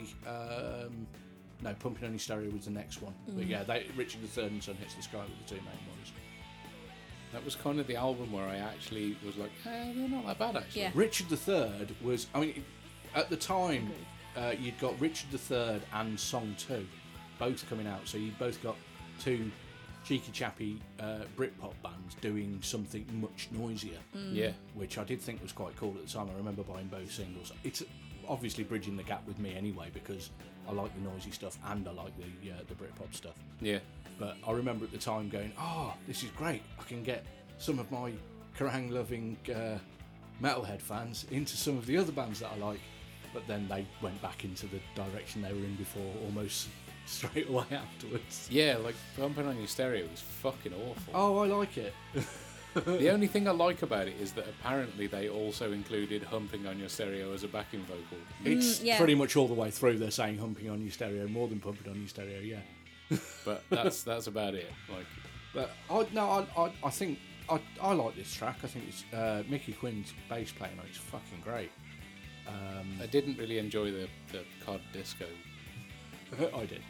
Speaker 1: No, Pumping On Your Stereo was the next one. But yeah, Richard III and Sun Hits the Sky were the two main ones.
Speaker 3: That was kind of the album where I actually was like, they're not that bad actually.
Speaker 4: Yeah.
Speaker 1: Richard III was, I mean, at the time, you'd got Richard III and Song 2 both coming out, so you'd both got two cheeky chappy Britpop bands doing something much noisier.
Speaker 3: Yeah.
Speaker 1: Which I did think was quite cool at the time. I remember buying both singles. It's obviously bridging the gap with me anyway, because I like the noisy stuff and I like the Britpop stuff.
Speaker 3: Yeah.
Speaker 1: But I remember at the time going, this is great. I can get some of my Kerrang loving metalhead fans into some of the other bands that I like. But then they went back into the direction they were in before almost straight away afterwards.
Speaker 3: Yeah, like Pumping On Your Stereo was fucking awful.
Speaker 1: Oh, I like it.
Speaker 3: The only thing I like about it is that apparently they also included Humping On Your Stereo as a backing vocal.
Speaker 1: It's pretty much all the way through they're saying Humping On Your Stereo more than Pumping On Your Stereo, yeah.
Speaker 3: But that's about it. Like,
Speaker 1: but I think I like this track. I think it's Mickey Quinn's bass playing on it's fucking great.
Speaker 3: I didn't really enjoy the COD disco.
Speaker 1: I did.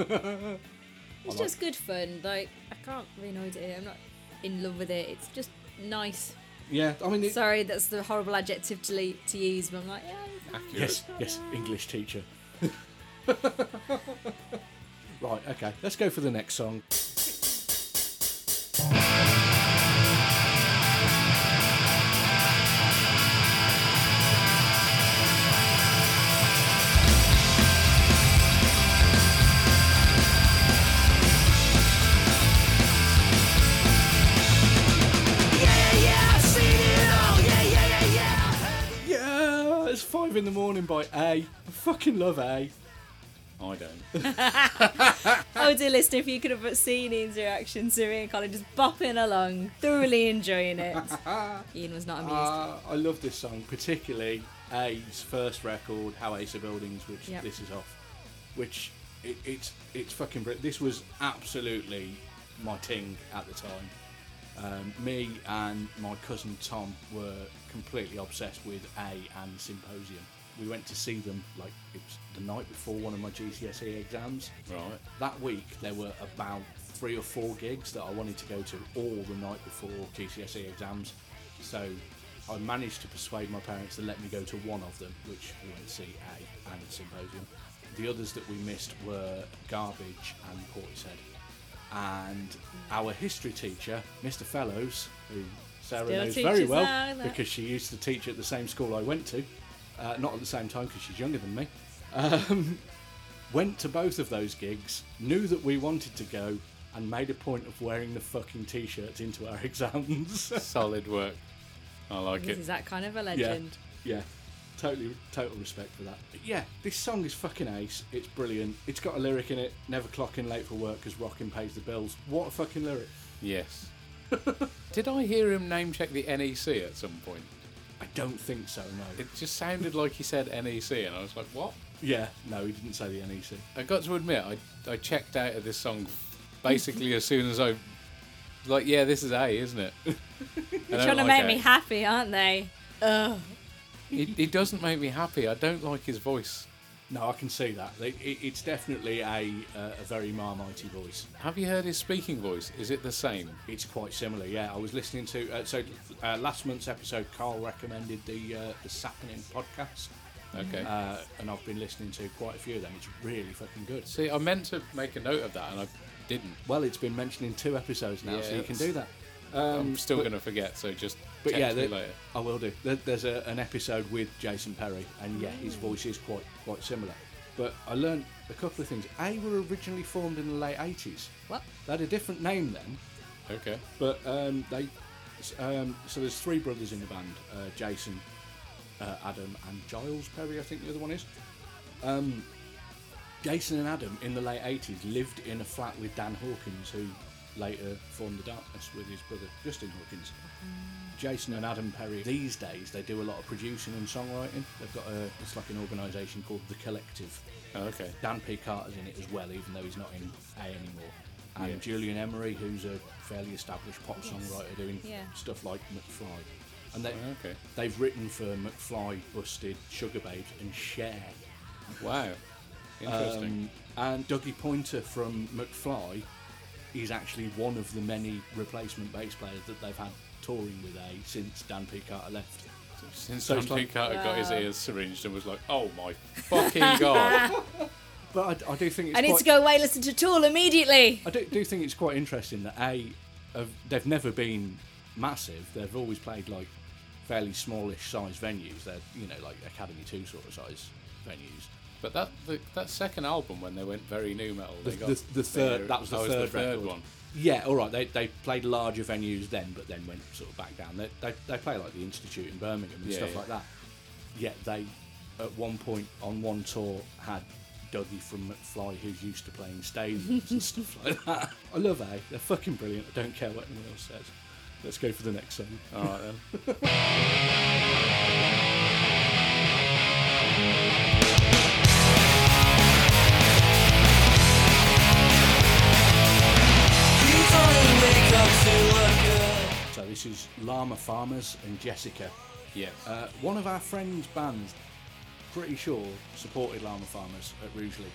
Speaker 4: It's just good fun. Like, I can't really noise it. I'm not in love with it. It's just nice.
Speaker 1: Yeah, I mean.
Speaker 4: Sorry, that's the horrible adjective to use, but I'm like, yeah.
Speaker 1: Yes, English teacher. Right, okay, let's go for the next song. Yeah, it's 5 in the morning by A. I fucking love A.
Speaker 3: I don't.
Speaker 4: Oh, dear listener, if you could have seen Ian's reaction to me and Colin just bopping along, thoroughly enjoying it. Ian was not amused.
Speaker 1: I love this song, particularly A's first record, How Ace of Buildings, which this is off. Which it's fucking brilliant. This was absolutely my ting at the time. Me and my cousin Tom were completely obsessed with A and Symposium. We went to see them, like, it was the night before one of my GCSE exams.
Speaker 3: Right.
Speaker 1: That week, there were about 3 or 4 gigs that I wanted to go to all the night before GCSE exams. So I managed to persuade my parents to let me go to one of them, which we went to see A and Symposium. The others that we missed were Garbage and Portishead. And our history teacher, Mr. Fellows, who Sarah
Speaker 4: Still
Speaker 1: knows very well
Speaker 4: now,
Speaker 1: because she used to teach at the same school I went to, not at the same time because she's younger than me, went to both of those gigs, knew that we wanted to go, and made a point of wearing the fucking t-shirts into our exams.
Speaker 3: Solid work. I like
Speaker 4: This
Speaker 3: it.
Speaker 4: is that kind of a legend.
Speaker 1: Yeah. total respect for that. But yeah, this song is fucking ace. It's brilliant. It's got a lyric in it, never clocking late for work because rocking pays the bills. What a fucking lyric.
Speaker 3: Yes. Did I hear him name check the NEC at some point?
Speaker 1: I don't think so, no.
Speaker 3: It just sounded like he said NEC, and I was like, what?
Speaker 1: Yeah, no, he didn't say the NEC.
Speaker 3: I got to admit, I checked out of this song basically as soon as I... Like, yeah, this is A, isn't it?
Speaker 4: They're trying to make me happy, aren't they? Ugh.
Speaker 3: He doesn't make me happy. I don't like his voice.
Speaker 1: No, I can see that. It's definitely a very Marmitey voice.
Speaker 3: Have you heard his speaking voice? Is it the same?
Speaker 1: It's quite similar, yeah. I was listening to... last month's episode, Carl recommended the Sappening podcast.
Speaker 3: Okay.
Speaker 1: And I've been listening to quite a few of them. It's really fucking good.
Speaker 3: See, I meant to make a note of that, and I didn't.
Speaker 1: Well, it's been mentioned in 2 episodes now, so you can do that.
Speaker 3: I'm still going to forget, so just text me later.
Speaker 1: I will do. There's an episode with Jason Perry, and yeah, his voice is quite similar. But I learned a couple of things. A were originally formed in the late 80s.
Speaker 4: What?
Speaker 1: They had a different name then.
Speaker 3: Okay.
Speaker 1: But so there's 3 brothers in the band: Jason, Adam, and Giles Perry. I think the other one is. Jason and Adam in the late 80s lived in a flat with Dan Hawkins, who later formed The Darkness with his brother Justin Hawkins. Jason and Adam Perry, these days, they do a lot of producing and songwriting. They've got it's like an organisation called The Collective.
Speaker 3: Oh, okay.
Speaker 1: Dan P. Carter's in it as well, even though he's not in A anymore. And Julian Emery, who's a fairly established pop songwriter doing stuff like McFly. And they've written for McFly, Busted, Sugar Babes and Cher.
Speaker 3: Wow. Interesting.
Speaker 1: And Dougie Pointer from McFly is actually one of the many replacement bass players that they've had touring with A since Dan P. Carter left.
Speaker 3: Since Dan P. Carter got his ears syringed and was like, oh my fucking god.
Speaker 1: But I do think it's
Speaker 4: I need to go away, listen to Tool immediately.
Speaker 1: I do think it's quite interesting that they've never been massive. They've always played like fairly smallish size venues. They're, like Academy 2 sort of size venues.
Speaker 3: But that second album, when they went very new metal,
Speaker 1: the third record.
Speaker 3: One.
Speaker 1: Yeah, all right. They played larger venues then, but then went sort of back down. They play like the Institute in Birmingham and stuff like that. Yet they, at one point on one tour, had Dougie from McFly, who's used to playing stadiums and stuff like that. I love A. They're fucking brilliant. I don't care what anyone else says. Let's go for the next song.
Speaker 3: All right then.
Speaker 1: So this is Llama Farmers and Jessica.
Speaker 3: Yes.
Speaker 1: One of our friends' bands, pretty sure, supported Llama Farmers at Rugeley.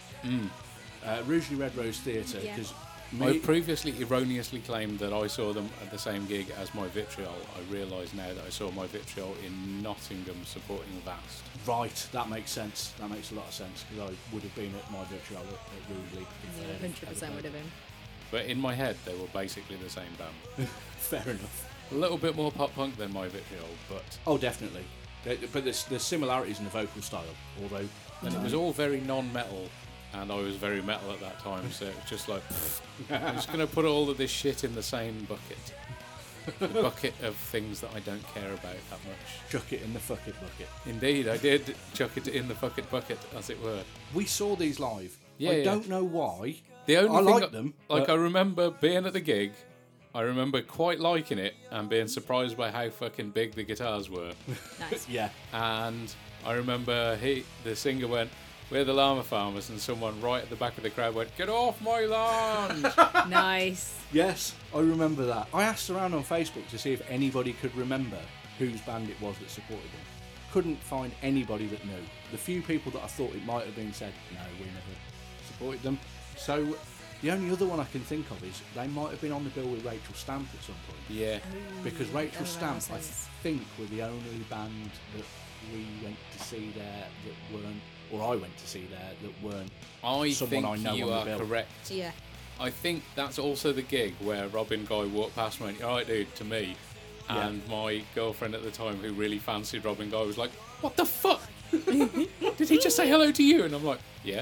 Speaker 1: Rugeley Red Rose Theatre. Because
Speaker 3: I previously erroneously claimed that I saw them at the same gig as My Vitriol. I realise now that I saw My Vitriol in Nottingham supporting Vast.
Speaker 1: Right, that makes sense. That makes a lot of sense, because I would have been at My Vitriol at Rugeley.
Speaker 4: Yeah, 100% would have been.
Speaker 3: But in my head, they were basically the same band.
Speaker 1: Fair enough.
Speaker 3: A little bit more pop punk than My Vitriol, but...
Speaker 1: Oh, definitely. But there's similarities in the vocal style, although...
Speaker 3: And it was all very non-metal, and I was very metal at that time, so it was just like, I'm just going to put all of this shit in the same bucket. The bucket of things that I don't care about that much.
Speaker 1: Chuck it in the fuck it bucket.
Speaker 3: Indeed, I did chuck it in the fuck it bucket, as it were.
Speaker 1: We saw these live. I don't know why.
Speaker 3: The only
Speaker 1: I
Speaker 3: thing
Speaker 1: like them.
Speaker 3: Like, I remember being at the gig, I remember quite liking it and being surprised by how fucking big the guitars were.
Speaker 4: Nice.
Speaker 1: Yeah.
Speaker 3: And I remember the singer went, "We're the Llama Farmers," and someone right at the back of the crowd went, "Get off my land!"
Speaker 4: Nice.
Speaker 1: Yes, I remember that. I asked around on Facebook to see if anybody could remember whose band it was that supported them. Couldn't find anybody that knew. The few people that I thought it might have been said, no, we never supported them. So the only other one I can think of is they might have been on the bill with Rachel Stamp at some point.
Speaker 3: Yeah.
Speaker 1: Because Rachel Stamp, I think, were the only band that we went to see there that weren't, or I went to see there that weren't someone I know
Speaker 3: you
Speaker 1: on the
Speaker 3: are
Speaker 1: bill.
Speaker 3: correct.
Speaker 4: Yeah.
Speaker 3: I think that's also the gig where Robin Guy walked past me and went, "Alright dude," to me. And my girlfriend at the time, who really fancied Robin Guy, was like, "What the fuck? Did he just say hello to you?" And I'm like, "Yeah."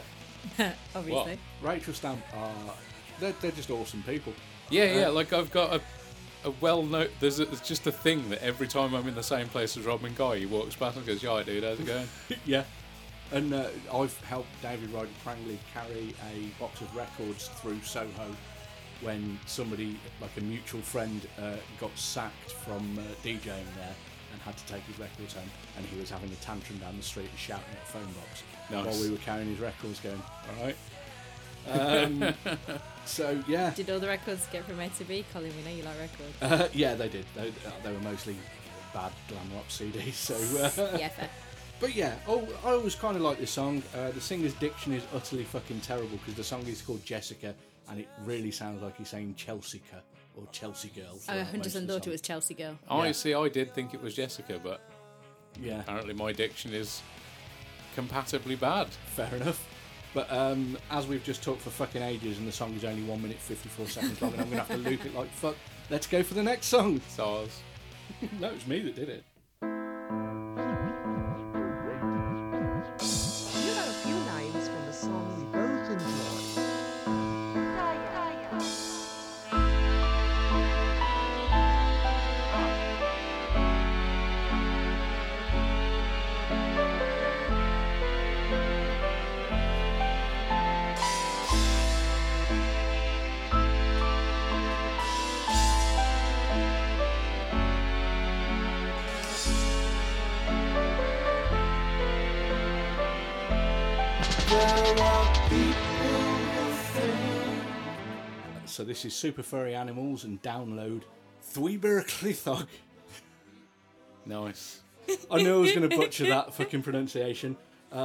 Speaker 4: Obviously.
Speaker 1: Rachel Stamp they're just awesome people.
Speaker 3: Yeah, like I've got well-known. There's just a thing that every time I'm in the same place as Robin Guy, he walks past and goes, "Yeah, dude, how's it going?"
Speaker 1: Yeah. And I've helped David Ryder Prangley carry a box of records through Soho when somebody, like a mutual friend, got sacked from DJing there and had to take his records home, and he was having a tantrum down the street and shouting at a phone box while we were carrying his records, going, "All right." So yeah.
Speaker 4: Did all the records get from A to B, Colin? We know you like records.
Speaker 1: Yeah, they did. They were mostly bad glam rock CDs. So
Speaker 4: Yeah, fair.
Speaker 1: but yeah, I always kind of like this song. The singer's diction is utterly fucking terrible because the song is called Jessica, and it really sounds like he's saying Chelsea-ca or Chelsea Girl.
Speaker 4: I 100% thought it was Chelsea Girl.
Speaker 3: I did think it was Jessica, but
Speaker 1: Yeah,
Speaker 3: apparently my diction is compatibly bad.
Speaker 1: fair enough. But as we've just talked for fucking ages and the song is only 1 minute 54 seconds long and I'm going to have to loop it like fuck, let's go for the next song.
Speaker 3: SARS.
Speaker 1: No, it was me that did it.
Speaker 5: Here are a few lines from a song we both enjoy.
Speaker 1: So this is Super Furry Animals and download Thweber Clithog.
Speaker 3: Nice.
Speaker 1: I knew I was going to butcher that fucking pronunciation.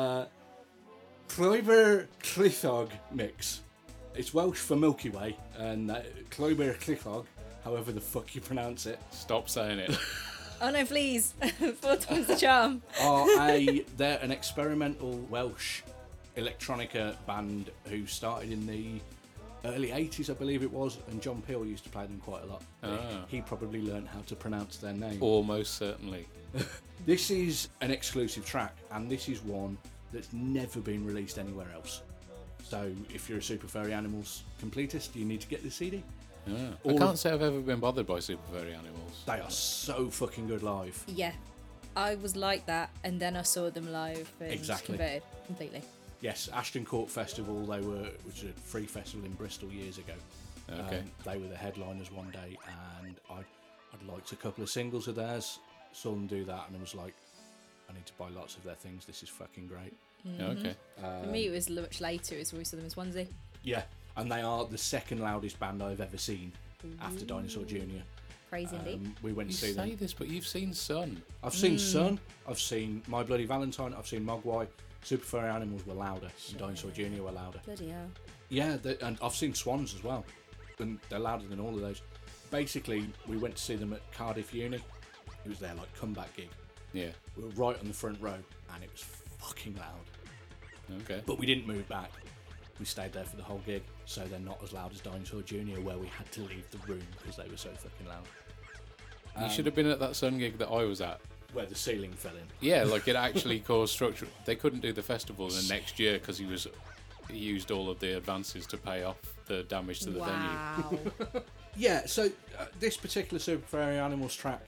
Speaker 1: Thweber Clithog mix. It's Welsh for Milky Way, and Thweber Clithog, however the fuck you pronounce it,
Speaker 3: Stop saying it.
Speaker 4: Oh no, please. 4 times the charm.
Speaker 1: they're an experimental Welsh electronica band who started in the early 80s, I believe it was, and John Peel used to play them quite a lot. He probably learnt how to pronounce their name.
Speaker 3: Almost certainly.
Speaker 1: This is an exclusive track, and this is one that's never been released anywhere else. So if you're a Super Furry Animals completist, you need to get this CD.
Speaker 3: Yeah. I can't say I've ever been bothered by Super Furry Animals.
Speaker 1: They are so fucking good live.
Speaker 4: Yeah. I was like that, and then I saw them live and
Speaker 1: Exactly.
Speaker 4: converted completely.
Speaker 1: Yes, Ashton Court Festival, which was a free festival in Bristol years ago.
Speaker 3: Okay.
Speaker 1: They were the headliners one day, and I'd liked a couple of singles of theirs, saw them do that, and I was like, I need to buy lots of their things, this is fucking great.
Speaker 3: Okay.
Speaker 4: For me, it was much later. It was we saw them as Swansea.
Speaker 1: Yeah, and they are the second loudest band I've ever seen after Dinosaur Jr.
Speaker 4: Praise indeed.
Speaker 1: We went
Speaker 3: You
Speaker 1: to see
Speaker 3: say
Speaker 1: them.
Speaker 3: this, but you've seen Sun.
Speaker 1: I've seen Sun, I've seen My Bloody Valentine, I've seen Mogwai. Super Furry Animals were louder, and Dinosaur Jr. were louder.
Speaker 4: Bloody hell.
Speaker 1: Yeah, and I've seen Swans as well, and they're louder than all of those. Basically, we went to see them at Cardiff Uni. It was their comeback gig.
Speaker 3: Yeah.
Speaker 1: We were right on the front row, and it was fucking loud.
Speaker 3: Okay.
Speaker 1: But we didn't move back. We stayed there for the whole gig, so they're not as loud as Dinosaur Jr., where we had to leave the room because they were so fucking loud.
Speaker 3: You should have been at that Sun gig that I was at.
Speaker 1: Where the ceiling fell in.
Speaker 3: Yeah, like it actually caused structure. They couldn't do the festival the next year because he used all of the advances to pay off the damage to the venue.
Speaker 4: Wow.
Speaker 1: Yeah, so this particular Super Furry Animals track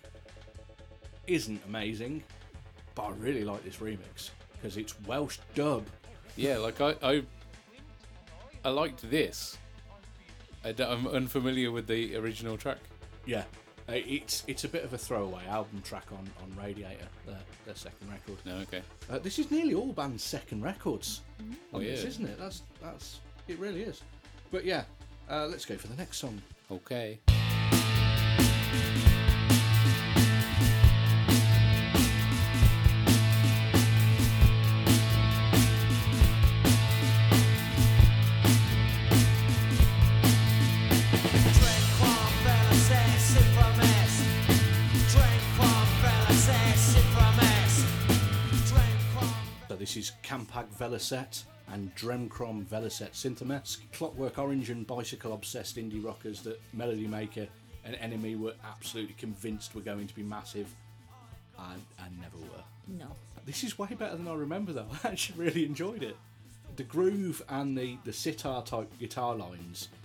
Speaker 1: isn't amazing, but I really like this remix because it's Welsh dub.
Speaker 3: Yeah, like I liked this. I'm unfamiliar with the original track.
Speaker 1: Yeah, it's a bit of a throwaway album track on Radiator, their second record.
Speaker 3: No, okay.
Speaker 1: This is nearly all bands' second records on
Speaker 3: Oh,
Speaker 1: this,
Speaker 3: yeah.
Speaker 1: isn't it? That's it really is. But yeah, let's go for the next song.
Speaker 3: Okay.
Speaker 1: So this is Campag Velocet and Dremcrom Velocet Synthomesk, Clockwork Orange and bicycle-obsessed indie rockers that Melody Maker and Enemy were absolutely convinced were going to be massive, and never were.
Speaker 4: No.
Speaker 1: This is way better than I remember, though. I actually really enjoyed it. The groove and the sitar-type guitar lines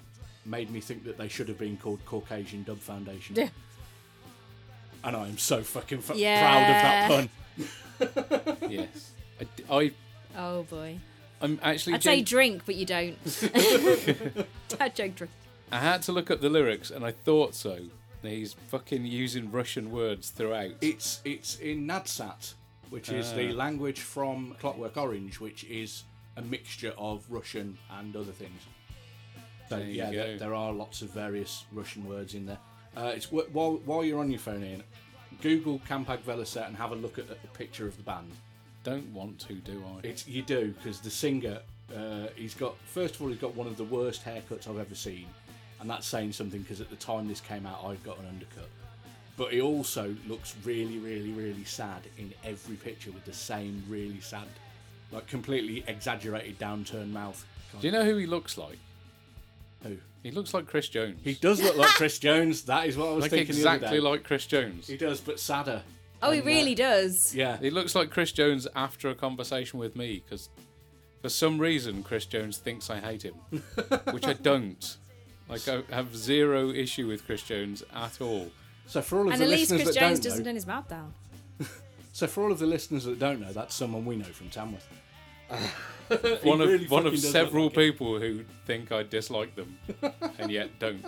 Speaker 1: made me think that they should have been called Caucasian Dub Foundation.
Speaker 4: Yeah.
Speaker 1: And I am so fucking
Speaker 4: Yeah.
Speaker 1: proud of that pun.
Speaker 3: Yes.
Speaker 4: Oh boy.
Speaker 3: I'm actually.
Speaker 4: I'd say drink, but you don't. Dad joke drink.
Speaker 3: I had to look up the lyrics, and I thought so. He's fucking using Russian words throughout.
Speaker 1: It's in Nadsat, which is the language from Clockwork Orange, which is a mixture of Russian and other things. So
Speaker 3: There you
Speaker 1: yeah,
Speaker 3: go.
Speaker 1: there are lots of various Russian words in there. It's while you're on your phone, Ian, Google Campag Veloset and have a look at the picture of the band.
Speaker 3: Don't want to, do I?
Speaker 1: You do, because the singer, he's got one of the worst haircuts I've ever seen, and that's saying something because at the time this came out, I'd got an undercut. But he also looks really, really, really sad in every picture with the same really sad, like completely exaggerated downturned mouth.
Speaker 3: Do you know who he looks like?
Speaker 1: Who?
Speaker 3: He looks like Chris Jones.
Speaker 1: He does look like Chris Jones. That is what I was
Speaker 3: like
Speaker 1: thinking the other
Speaker 3: exactly
Speaker 1: day.
Speaker 3: like Chris Jones.
Speaker 1: He does, but sadder.
Speaker 4: Oh, he
Speaker 1: And,
Speaker 4: really does.
Speaker 1: Yeah.
Speaker 3: He looks like Chris Jones after a conversation with me, because for some reason Chris Jones thinks I hate him, which I don't. Like, I have zero issue with Chris Jones at all.
Speaker 1: So for all of
Speaker 4: And
Speaker 1: the
Speaker 4: at least
Speaker 1: listeners
Speaker 4: Chris
Speaker 1: that
Speaker 4: Jones
Speaker 1: don't
Speaker 4: doesn't
Speaker 1: know,
Speaker 4: turn his mouth down.
Speaker 1: so for all of the listeners that don't know, that's someone we know from Tamworth.
Speaker 3: One
Speaker 1: really
Speaker 3: of
Speaker 1: fucking does look
Speaker 3: several
Speaker 1: like it.
Speaker 3: people who think I dislike them, and yet don't.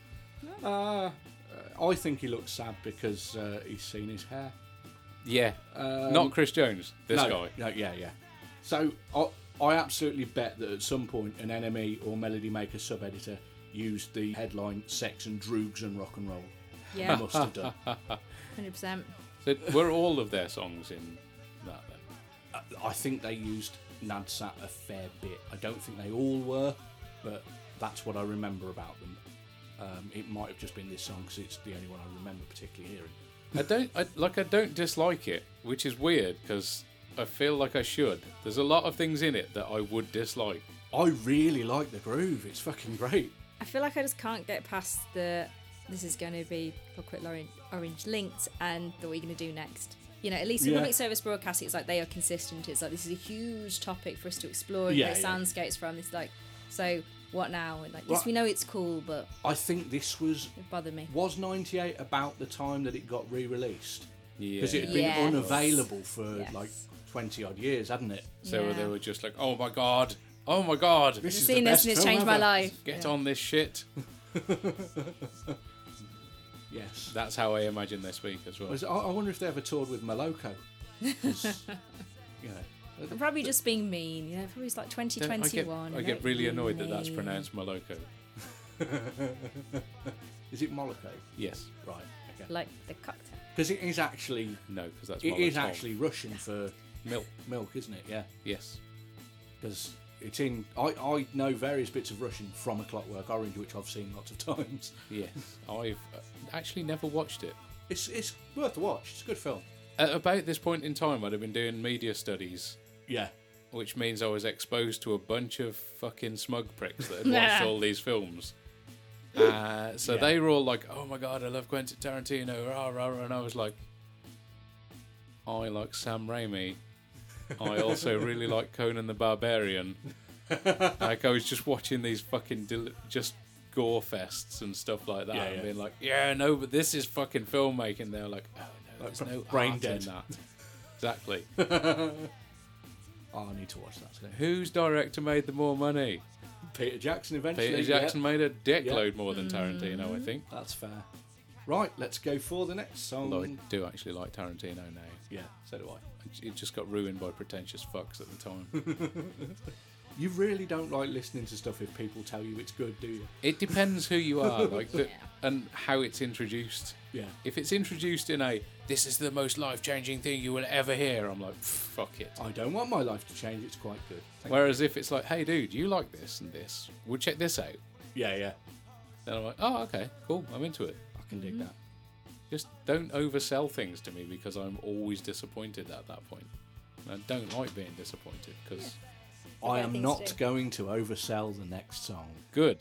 Speaker 1: I think he looks sad because he's seen his hair.
Speaker 3: Yeah, not Chris Jones. This guy.
Speaker 1: No, yeah. So I absolutely bet that at some point an NME or Melody Maker sub-editor used the headline "Sex and Droogs and Rock and Roll."
Speaker 4: Yeah,
Speaker 1: Must have done.
Speaker 4: 100%.
Speaker 3: So were all of their songs in that then?
Speaker 1: I think they used Nadsat a fair bit. I don't think they all were, but that's what I remember about them. It might have just been this song because it's the only one I remember particularly hearing.
Speaker 3: I don't dislike it, which is weird because I feel like I should. There's a lot of things in it that I would dislike.
Speaker 1: I really like the groove. It's fucking great.
Speaker 4: I feel like I just can't get past this is going to be Clockwork Orange linked and what are you going to do next? You know, at least in
Speaker 1: Yeah.
Speaker 4: public service broadcasting, it's like they are consistent. It's like this is a huge topic for us to explore and
Speaker 1: Yeah,
Speaker 4: get
Speaker 1: yeah.
Speaker 4: soundscapes from. It's like, so what now? And like, yes,
Speaker 1: Right.
Speaker 4: we know it's cool, but
Speaker 1: I think this was
Speaker 4: it bothered me.
Speaker 1: 98 about the time that it got re-released.
Speaker 3: Yeah.
Speaker 1: Because it had been
Speaker 4: Yes.
Speaker 1: unavailable for
Speaker 4: Yes.
Speaker 1: like 20 odd years, hadn't it?
Speaker 3: So
Speaker 4: Yeah.
Speaker 3: they were just like, oh my god, oh my god,
Speaker 1: This
Speaker 4: I've
Speaker 1: is
Speaker 4: seen
Speaker 1: the
Speaker 4: this
Speaker 1: best
Speaker 4: and it's
Speaker 1: film
Speaker 4: changed my
Speaker 1: ever.
Speaker 4: life.
Speaker 3: get on this shit.
Speaker 1: Yes.
Speaker 3: That's how I imagine they speak as well.
Speaker 1: I wonder if they ever toured with Moloko. 'Cause, you know,
Speaker 4: I'm probably just being mean. You know, probably it's like 2021.
Speaker 3: I get really annoyed that that's pronounced Moloko.
Speaker 1: is it Moloko?
Speaker 3: Yes.
Speaker 1: Right. Okay.
Speaker 4: like the cocktail.
Speaker 1: Because it is actually
Speaker 3: No, because that's
Speaker 1: it is
Speaker 3: Molotov.
Speaker 1: actually Russian for
Speaker 3: milk.
Speaker 1: milk, isn't it? Yeah.
Speaker 3: Yes.
Speaker 1: Because it's in. I know various bits of Russian from A Clockwork Orange, which I've seen lots of times.
Speaker 3: Yes. I've actually never watched it.
Speaker 1: It's worth a watch. It's a good film.
Speaker 3: At about this point in time, I'd have been doing media studies,
Speaker 1: Yeah.
Speaker 3: which means I was exposed to a bunch of fucking smug pricks that had watched all these films. So
Speaker 1: Yeah.
Speaker 3: they were all like, oh my god, I love Quentin Tarantino, rah, rah, rah. And I was like, I like Sam Raimi. I also really like Conan the Barbarian. Like, I was just watching these fucking just gore fests and stuff like that,
Speaker 1: Yeah,
Speaker 3: and
Speaker 1: yeah.
Speaker 3: being like, yeah, no, but this is fucking filmmaking. They're like, oh no,
Speaker 1: Like
Speaker 3: there's no
Speaker 1: brain
Speaker 3: art
Speaker 1: dead.
Speaker 3: in that. Exactly.
Speaker 1: Oh, I need to watch that. Today.
Speaker 3: Whose director made the more money?
Speaker 1: Peter Jackson eventually.
Speaker 3: Peter Jackson
Speaker 1: yeah.
Speaker 3: made a dickload more than Tarantino, I think.
Speaker 1: That's fair. Right, let's go for the next song.
Speaker 3: Although I do actually like Tarantino now.
Speaker 1: Yeah, so do I.
Speaker 3: It just got ruined by pretentious fucks at the time.
Speaker 1: You really don't like listening to stuff if people tell you it's good, do you?
Speaker 3: It depends who you are, and how it's introduced.
Speaker 1: Yeah.
Speaker 3: If it's introduced in this is the most life-changing thing you will ever hear, I'm like, fuck it.
Speaker 1: I don't want my life to change. It's quite good. Thank
Speaker 3: Whereas if it's like, hey dude, you like this and this, we'll check this out.
Speaker 1: you. Yeah.
Speaker 3: Then I'm like, oh, okay, cool, I'm into it.
Speaker 1: I can dig that.
Speaker 3: Just don't oversell things to me because I'm always disappointed at that point. And I don't like being disappointed because
Speaker 1: I
Speaker 4: better
Speaker 1: am
Speaker 4: things
Speaker 1: not
Speaker 4: to do.
Speaker 1: going to oversell the next song.
Speaker 3: good.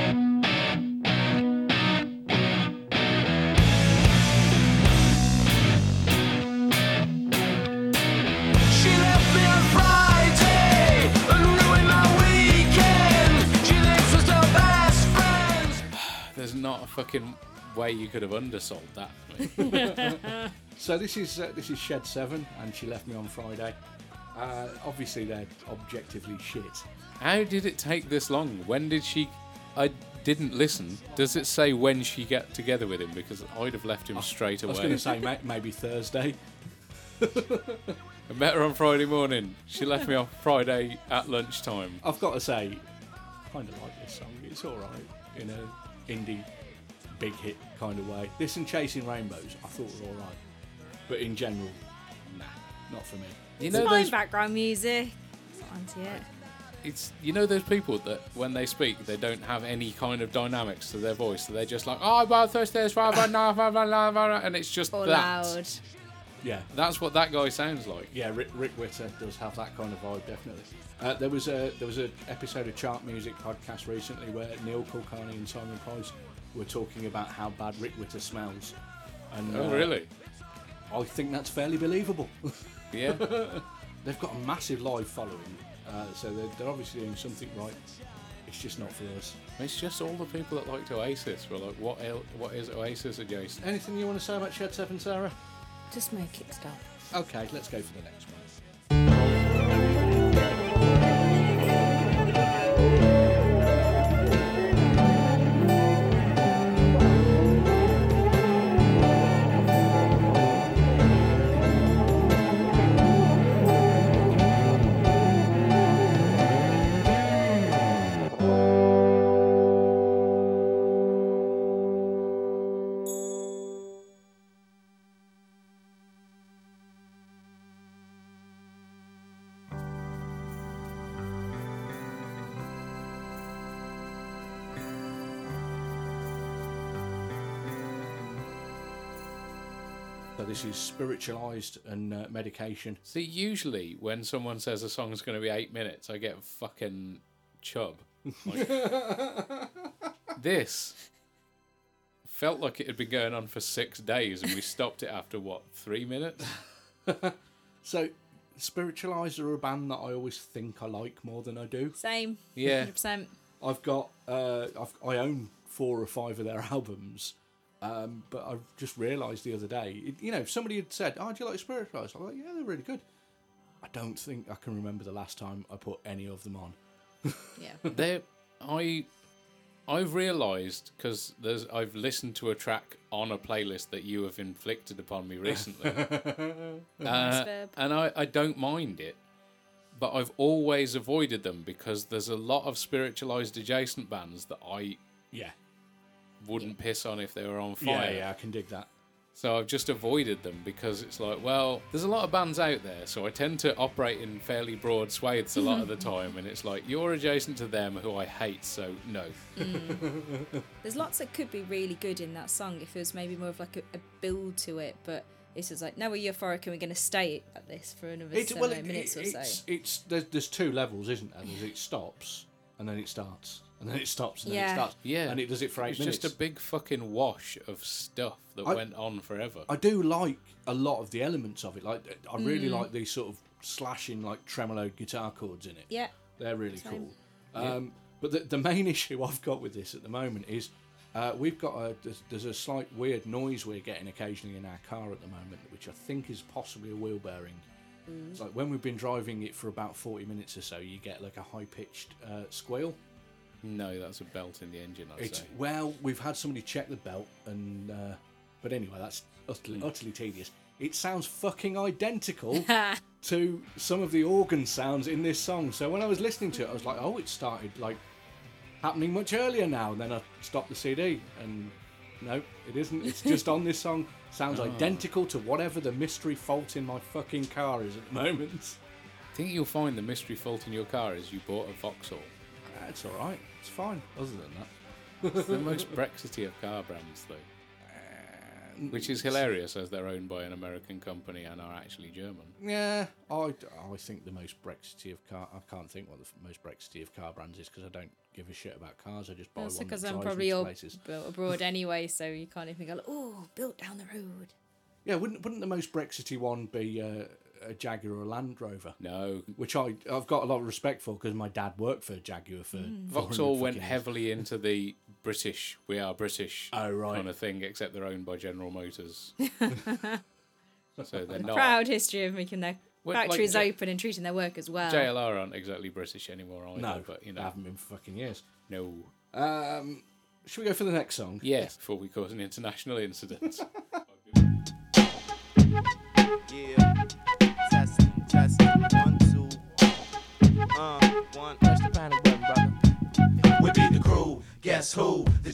Speaker 2: She left me on Friday and ruined my weekend. She thinks we're still best friends.
Speaker 3: fucking way you could have undersold that to me.
Speaker 1: So this is Shed 7, and She Left Me on Friday. Obviously, they're objectively shit.
Speaker 3: How did it take this long? When did she... I didn't listen. Does it say when she got together with him? Because I'd have left him straight
Speaker 1: I
Speaker 3: away.
Speaker 1: was going to say maybe Thursday.
Speaker 3: I met her on Friday morning. She left me on Friday at lunchtime.
Speaker 1: I've got to say, I kind of like this song. It's all right in a indie big hit kind of way. This and Chasing Rainbows, I thought were all right, but in general, nah, not for me.
Speaker 3: You
Speaker 4: It's
Speaker 3: know
Speaker 4: fine
Speaker 3: those,
Speaker 4: background music. Not anti it.
Speaker 3: it's you know those people that when they speak they don't have any kind of dynamics to their voice. So they're just like, oh, about Thursdays, and it's just
Speaker 4: Or
Speaker 3: that.
Speaker 4: loud.
Speaker 1: Yeah,
Speaker 3: That's what that guy sounds like.
Speaker 1: yeah. Rick Witter does have that kind of vibe, definitely. There was a episode of Chart Music podcast recently where Neil Kulkarni and Simon Price were talking about how bad Rick Witter smells. And,
Speaker 3: Oh, really?
Speaker 1: I think that's fairly believable.
Speaker 3: Yeah.
Speaker 1: They've got a massive live following, so they're obviously doing something right. It's just not for us.
Speaker 3: It's just all the people that liked Oasis were like, what is Oasis adjacent?
Speaker 1: Anything you want to say about Shed 7, Sarah?
Speaker 4: Just make it stop.
Speaker 1: Okay, let's go for the next one. So this is Spiritualized and Medication.
Speaker 3: See, usually when someone says a song's going to be 8 minutes, I get fucking chub. Like, this felt like it had been going on for 6 days and we stopped it after, 3 minutes?
Speaker 1: So Spiritualized are a band that I always think I like more than I do.
Speaker 4: Same.
Speaker 3: Yeah.
Speaker 4: 100%.
Speaker 1: I've got I own 4 or 5 of their albums, but I've just realised the other day, if somebody had said, "Oh, do you like Spiritualized?" I'm like, "Yeah, they're really good." I don't think I can remember the last time I put any of them on.
Speaker 4: Yeah.
Speaker 3: I've realised because I've listened to a track on a playlist that you have inflicted upon me recently,
Speaker 4: Nice verb.
Speaker 3: and I don't mind it, but I've always avoided them because there's a lot of spiritualized adjacent bands that I
Speaker 1: Yeah,
Speaker 3: wouldn't piss on if they were on fire.
Speaker 1: yeah, I can dig that.
Speaker 3: So I've just avoided them because it's like, well, there's a lot of bands out there, so I tend to operate in fairly broad swathes a lot of the time, and it's like, you're adjacent to them who I hate, so no.
Speaker 4: There's lots that could be really good in that song if it was maybe more of like a build to it, but it's just like, no, we're euphoric and we're going to stay at this for another 7 minutes or so.
Speaker 1: There's 2 levels, isn't there? It stops and then it starts and then it stops and then
Speaker 4: Yeah.
Speaker 1: it starts.
Speaker 3: Yeah.
Speaker 1: And it does it for 8
Speaker 3: It's
Speaker 1: minutes.
Speaker 3: just a big fucking wash of stuff that went on forever.
Speaker 1: I do like a lot of the elements of it. Like I really like these sort of slashing, like tremolo guitar chords in it.
Speaker 4: Yeah.
Speaker 1: They're really
Speaker 4: Same.
Speaker 1: cool. But the main issue I've got with this at the moment is we've got there's a slight weird noise we're getting occasionally in our car at the moment, which I think is possibly a wheel bearing. It's like when we've been driving it for about 40 minutes or so, you get like a high-pitched squeal.
Speaker 3: No, that's a belt in the engine, I'd say.
Speaker 1: Well, we've had somebody check the belt, and but anyway, that's utterly tedious. It sounds fucking identical to some of the organ sounds in this song. So when I was listening to it, I was like, oh, it started like happening much earlier now. And then I stopped the CD, and no, it isn't. It's just on this song. Sounds identical to whatever the mystery fault in my fucking car is at the moment.
Speaker 3: I think you'll find the mystery fault in your car is you bought a Vauxhall.
Speaker 1: It's all right. It's fine. Other than that.
Speaker 3: It's the most Brexity of car brands, though. Which is hilarious, as they're owned by an American company and are actually German.
Speaker 1: Yeah, I think the most Brexity of car. I can't think what the most Brexity of car brands is because I don't give a shit about cars. I just buy
Speaker 4: Also
Speaker 1: one
Speaker 4: because
Speaker 1: that
Speaker 4: I'm
Speaker 1: drives
Speaker 4: probably
Speaker 1: me to
Speaker 4: all
Speaker 1: places.
Speaker 4: built abroad anyway, so you can't even go, oh, built down the road.
Speaker 1: Yeah, wouldn't the most Brexity one be a Jaguar or a Land Rover?
Speaker 3: No.
Speaker 1: Which I've got a lot of respect for because my dad worked for Jaguar for.
Speaker 3: Vauxhall went heavily into the British, we are British
Speaker 1: Oh, right.
Speaker 3: kind of thing, except they're owned by General Motors. So they're not.
Speaker 4: Proud history of making their
Speaker 3: Well,
Speaker 4: factories
Speaker 3: like,
Speaker 4: open and treating their workers well.
Speaker 3: JLR aren't exactly British anymore either.
Speaker 1: No,
Speaker 3: but you
Speaker 1: they
Speaker 3: know,
Speaker 1: haven't been for fucking years.
Speaker 3: no.
Speaker 1: Should we go for the next song?
Speaker 3: Yes, before we cause an international incident.
Speaker 2: Yeah. Testing. 1, 2. 1.
Speaker 6: Press the panic button, brother.
Speaker 2: We be the crew. Guess who? The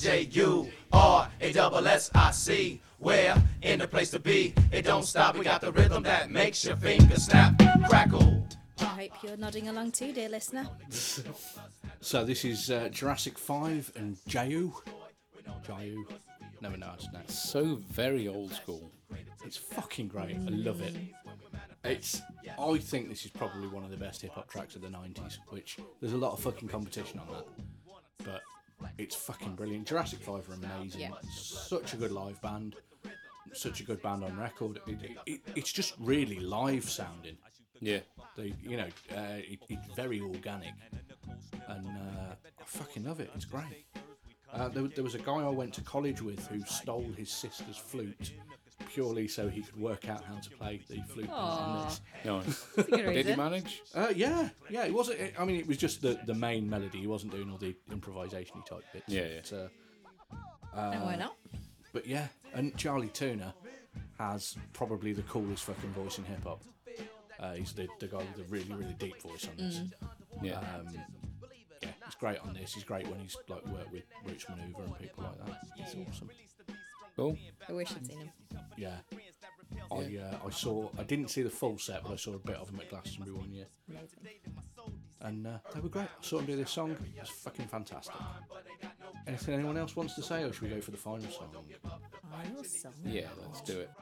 Speaker 2: JURASSIC. Where? In the place to be. It don't stop. We got the rhythm that makes your fingers snap. Crackle.
Speaker 4: I hope you're nodding along too, dear listener.
Speaker 1: So this is Jurassic 5 and Jayu. Never know how to pronounce.
Speaker 3: So very old school.
Speaker 1: It's fucking great. I love it. I think this is probably one of the best hip hop tracks of the 90s, which there's a lot of fucking competition on that. But it's fucking brilliant. Jurassic 5 are amazing.
Speaker 4: Yeah.
Speaker 1: Such a good live band. Such a good band on record. It's just really live sounding.
Speaker 3: Yeah.
Speaker 1: It's very organic. And I fucking love it. It's great. There was a guy I went to college with who stole his sister's flute purely so he could work out how to play the flute on this.
Speaker 3: No.
Speaker 4: That's a good
Speaker 3: Did he
Speaker 4: reason.
Speaker 3: manage?
Speaker 1: Yeah. It wasn't. I mean, it was just the main melody. He wasn't doing all the improvisation-y type bits.
Speaker 3: Yeah.
Speaker 1: But,
Speaker 4: And why not?
Speaker 1: but yeah, and Charlie Tuna has probably the coolest fucking voice in hip hop. He's the guy with the really, really deep voice on this.
Speaker 3: Yeah.
Speaker 1: Yeah, he's great on this. He's great when he's like worked with Roots Maneuver and people like that. He's awesome.
Speaker 3: Cool.
Speaker 4: I wish I'd seen him.
Speaker 1: Yeah. I didn't see the full set, but I saw a bit of them at Glastonbury one year.
Speaker 4: Amazing.
Speaker 1: And they were great. I saw them do this song. It was fucking fantastic. Anything anyone else wants to say, or should we go for the final song?
Speaker 4: Final song.
Speaker 3: Yeah, let's do it.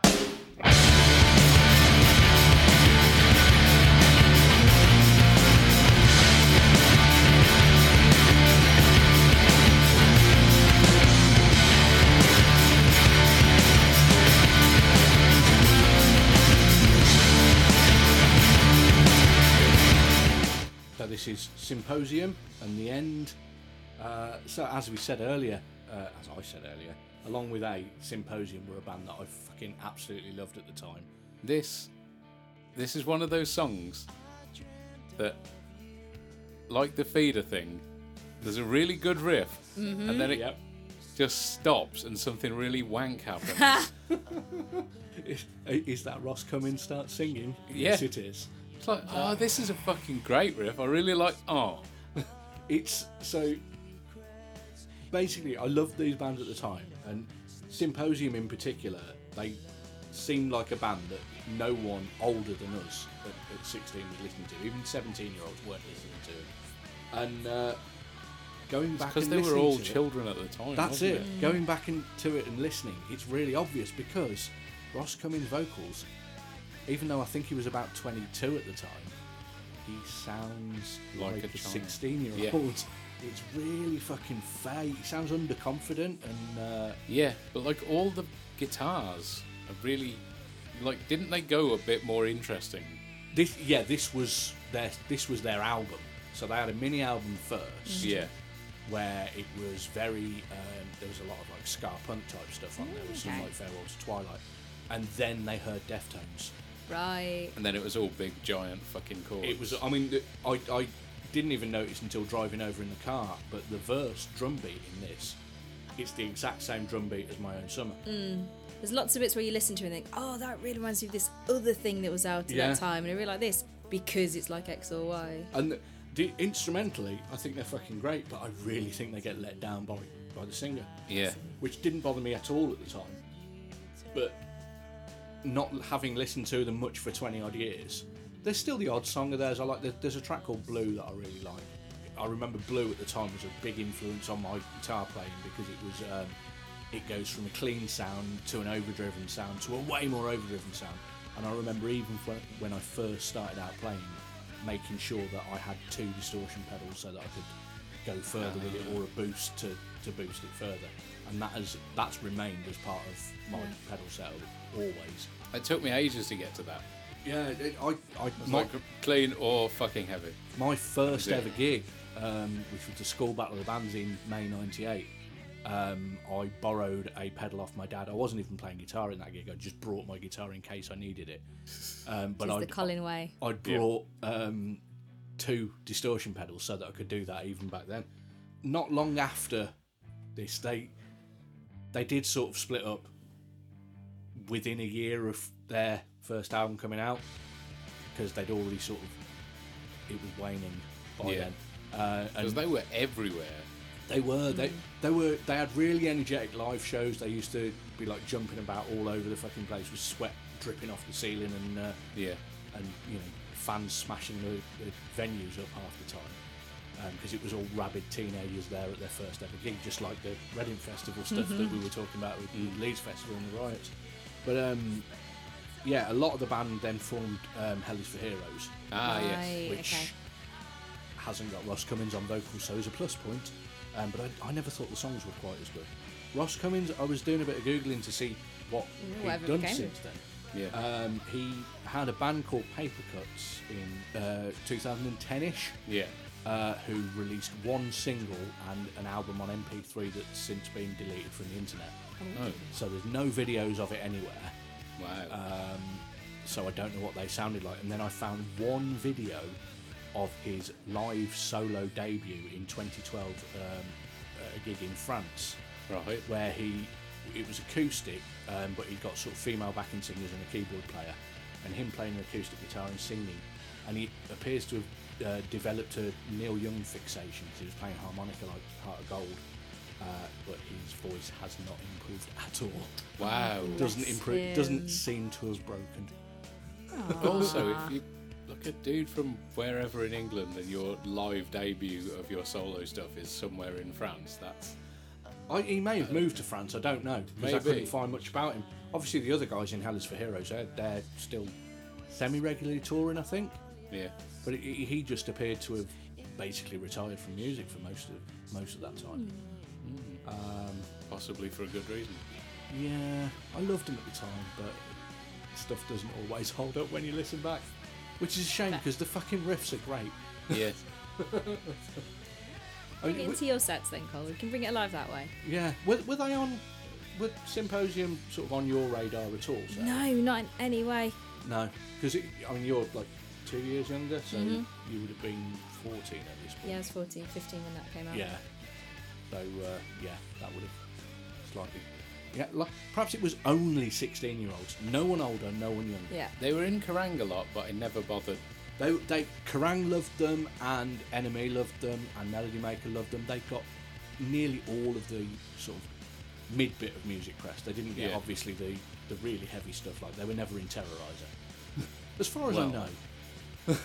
Speaker 1: So this is Symposium and The End. So as I said earlier, along with Symposium were a band that I fucking absolutely loved at the time.
Speaker 3: This is one of those songs that, like the feeder thing, there's a really good riff, and then it just stops and something really wank happens.
Speaker 1: Is that Ross Cummins starts singing?
Speaker 3: Yeah.
Speaker 1: Yes, it is.
Speaker 3: It's like, oh, this is a fucking great riff. I really like. Oh,
Speaker 1: It's so basically I loved these bands at the time, and Symposium in particular. They seemed like a band that no one older than us at 16 was listening to. Even 17-year-olds weren't listening to. And going back
Speaker 3: because
Speaker 1: and
Speaker 3: they were
Speaker 1: listening
Speaker 3: all
Speaker 1: to it-
Speaker 3: children at the time.
Speaker 1: That's
Speaker 3: wasn't
Speaker 1: it. Going back into it and listening, it's really obvious because Ross Cummins' vocals, even though I think he was about 22 at the time, he sounds
Speaker 3: Like
Speaker 1: like
Speaker 3: a
Speaker 1: a
Speaker 3: child.
Speaker 1: 16-year-old. It's really fucking fake. He sounds underconfident and
Speaker 3: Yeah, but like all the guitars are really, like, didn't they go a bit more interesting?
Speaker 1: this was their album. So they had a mini album first.
Speaker 3: Yeah.
Speaker 1: Where it was very there was a lot of like ska punk type stuff on there with some
Speaker 4: Okay.
Speaker 1: like Farewell to Twilight, and then they heard Deftones.
Speaker 4: Right.
Speaker 3: And then it was all big, giant fucking chords.
Speaker 1: It was. I mean, I didn't even notice until driving over in the car, but the verse drum beat in this, it's the exact same drum beat as My Own Summer.
Speaker 4: There's lots of bits where you listen to it and think, oh, that really reminds me of this other thing that was out at
Speaker 1: Yeah.
Speaker 4: that time. And I really like this because it's like X or Y.
Speaker 1: And instrumentally, I think they're fucking great, but I really think they get let down by the singer,
Speaker 3: Yeah.
Speaker 1: which didn't bother me at all at the time. But not having listened to them much for 20 odd years, there's still the odd song of theirs. I like. There's a track called Blue that I really like. I remember Blue at the time was a big influence on my guitar playing because it was. It goes from a clean sound to an overdriven sound to a way more overdriven sound. And I remember even when I first started out playing, making sure that I had 2 distortion pedals so that I could go further with it, or a boost to boost it further. And that's remained as part of my pedal setup always.
Speaker 3: It took me ages to get to that.
Speaker 1: Yeah,
Speaker 3: It's like clean or fucking heavy.
Speaker 1: my first
Speaker 3: That was
Speaker 1: ever
Speaker 3: it.
Speaker 1: gig, which was the School Battle of the Bands in May '98, I borrowed a pedal off my dad. I wasn't even playing guitar in that gig. I just brought my guitar in case I needed it. But
Speaker 4: It's the Colin way.
Speaker 1: I'd brought 2 distortion pedals so that I could do that even back then. Not long after this, they did sort of split up within a year of their first album coming out, because they'd already sort of, it was waning by then.
Speaker 3: Because they were everywhere.
Speaker 1: They were. They had really energetic live shows. They used to be like jumping about all over the fucking place with sweat dripping off the ceiling and and you know, fans smashing the venues up half the time, because it was all rabid teenagers there at their first ever gig, just like the Reading Festival stuff that we were talking about with the Leeds Festival and the riots. But a lot of the band then formed Hell is for Heroes,
Speaker 3: Yes.
Speaker 1: which hasn't got Ross Cummins on vocals, so is a plus point. But I never thought the songs were quite as good. Ross Cummins, I was doing a bit of Googling to see what he'd done since then.
Speaker 3: Yeah.
Speaker 1: He had a band called Paper Cuts in 2010-ish, who released 1 single and an album on MP3 that's since been deleted from the internet.
Speaker 3: Oh.
Speaker 1: So there's no videos of it anywhere.
Speaker 3: Wow.
Speaker 1: So I don't know what they sounded like. And then I found 1 video of his live solo debut in 2012 at a gig in France,
Speaker 3: Right.
Speaker 1: where it was acoustic, but he got sort of female backing singers and a keyboard player, and him playing the acoustic guitar and singing. And he appears to have developed a Neil Young fixation, because he was playing harmonica like Heart of Gold, but his voice has not improved at all.
Speaker 3: Wow.
Speaker 1: Doesn't improve. Doesn't seem to have broken.
Speaker 3: Also, if you look at dude from wherever in England and your live debut of your solo stuff is somewhere in France, that's...
Speaker 1: He may have moved to France, I don't know, because I
Speaker 3: Maybe.
Speaker 1: couldn't find much about him. Obviously, the other guys in Hell is for Heroes, they're still semi-regularly touring, I think.
Speaker 3: Yeah.
Speaker 1: But he just appeared to have basically retired from music for most of that time.
Speaker 3: Possibly for a good reason.
Speaker 1: Yeah, I loved him at the time, but stuff doesn't always hold up when you listen back. Which is a shame, because the fucking riffs are great.
Speaker 3: Yeah.
Speaker 4: Bring it into your sets then, Cole. We can bring it alive that way.
Speaker 1: Yeah. Were they on... Were Symposium sort of on your radar at all? Sarah?
Speaker 4: No, not in any way.
Speaker 1: No. Because, you're like 2 years younger, so you would have been 14 at this point.
Speaker 4: Yeah, I was 14, 15 when that came out.
Speaker 1: Yeah. So, that would have slightly... Yeah, perhaps it was only 16-year-olds. No one older, no one younger.
Speaker 4: Yeah.
Speaker 3: They were in Kerrang a lot, but I never bothered.
Speaker 1: Kerrang loved them, and Enemy loved them, and Melody Maker loved them. They got nearly all of the sort of mid-bit of music press. They didn't get, obviously, the really heavy stuff. Like, they were never in Terrorizer. As far as I know.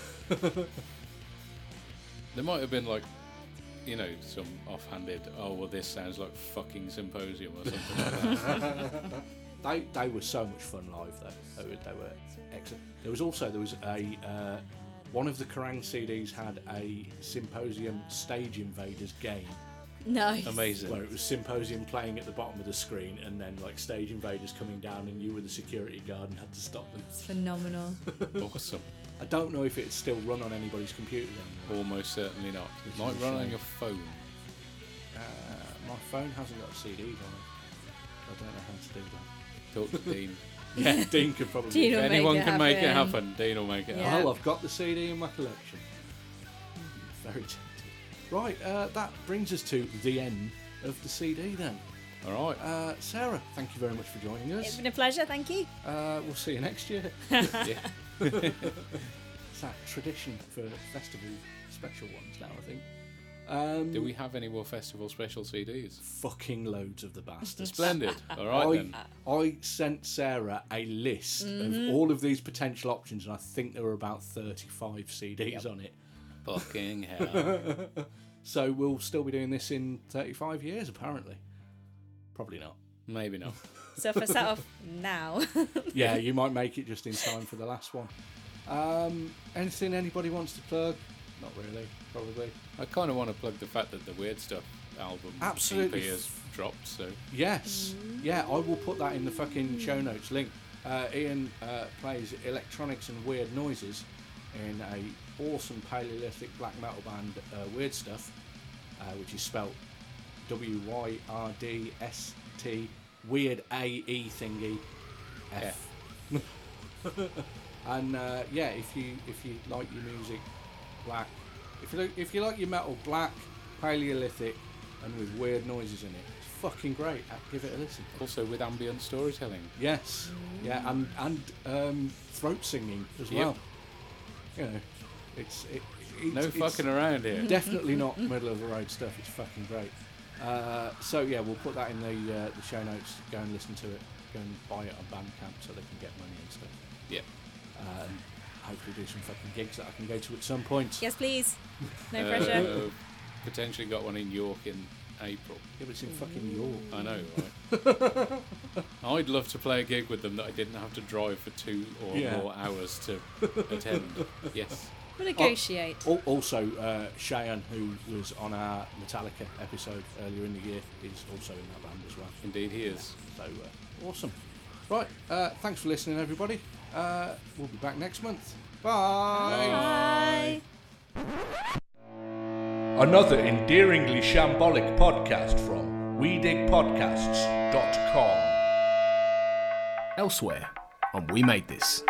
Speaker 3: There might have been, like, you know, some offhanded, oh, well, this sounds like fucking Symposium or something like that.
Speaker 1: They were so much fun live, though. They were excellent. There was a one of the Kerrang CDs had a Symposium Stage Invaders game,
Speaker 4: Nice.
Speaker 3: Amazing.
Speaker 1: where it was Symposium playing at the bottom of the screen, and then like Stage Invaders coming down, and you were the security guard and had to stop them.
Speaker 4: It's phenomenal.
Speaker 3: Awesome.
Speaker 1: I don't know if it's still run on anybody's computer anymore.
Speaker 3: Almost certainly not.
Speaker 1: Which
Speaker 3: Might
Speaker 1: is a
Speaker 3: run on
Speaker 1: shame.
Speaker 3: your phone.
Speaker 1: My phone hasn't got CDs on it. I don't know how to do that.
Speaker 3: Talk to Dean.
Speaker 1: Yeah, Dean could probably.
Speaker 4: Dean
Speaker 3: If
Speaker 4: will
Speaker 3: anyone
Speaker 4: make it
Speaker 3: can make it
Speaker 4: happen.
Speaker 3: happen, Dean will make it
Speaker 4: Yeah.
Speaker 3: happen.
Speaker 1: Oh, I've got the CD in my collection. Very tempted. Right, that brings us to the end of the CD then.
Speaker 3: All right.
Speaker 1: Sarah, thank you very much for joining
Speaker 4: It's
Speaker 1: us.
Speaker 4: been a pleasure, thank you.
Speaker 1: We'll see you next year.
Speaker 3: Yeah.
Speaker 1: It's that tradition for festival special ones now, I think.
Speaker 3: Do we have any more festival special CDs?
Speaker 1: Fucking loads of the bastards.
Speaker 3: Splendid. All right then.
Speaker 1: I sent Sarah a list of all of these potential options, and I think there were about 35 CDs on it.
Speaker 3: Fucking hell.
Speaker 1: So we'll still be doing this in 35 years, apparently. Probably not.
Speaker 3: Maybe not.
Speaker 4: So if I set off now,
Speaker 1: Yeah, you might make it just in time for the last one. Anything anybody wants to plug? Not really, probably.
Speaker 3: I kind of want to plug the fact that the Weird Stuff album
Speaker 1: Absolutely.
Speaker 3: EP has dropped, so
Speaker 1: Yes. Yeah, I will put that in the fucking show notes link. Ian plays electronics and weird noises in a awesome Paleolithic black metal band, Weird Stuff, which is spelt WYRDST, weird AE thingy, F. And if you like your music black, if you like your metal black, Paleolithic, and with weird noises in it, it's fucking great. Give it a listen.
Speaker 3: Also with ambient storytelling.
Speaker 1: Yes, yeah, and throat singing as well. You know, it's
Speaker 3: no fucking around here.
Speaker 1: Definitely not middle of the road stuff. It's fucking great. So yeah, we'll put that in the show notes. Go and listen to it. Go and buy it on Bandcamp so they can get money and stuff.
Speaker 3: Yeah.
Speaker 1: And hopefully do some fucking gigs that I can go to at some point.
Speaker 4: Yes, please. No pressure.
Speaker 3: Potentially got one in York in April.
Speaker 1: Yeah, but it's in fucking York.
Speaker 3: I know, right? I'd love to play a gig with them that I didn't have to drive for 2 or more hours to attend. Yes.
Speaker 4: We'll negotiate.
Speaker 1: Also, Cheyenne, who was on our Metallica episode earlier in the year, is also in that band as well.
Speaker 3: Indeed, he is.
Speaker 1: So, awesome. Right, thanks for listening, everybody. We'll be back next month. Bye. Another endearingly shambolic podcast from WeDigPodcasts.com.
Speaker 6: Elsewhere on We Made This.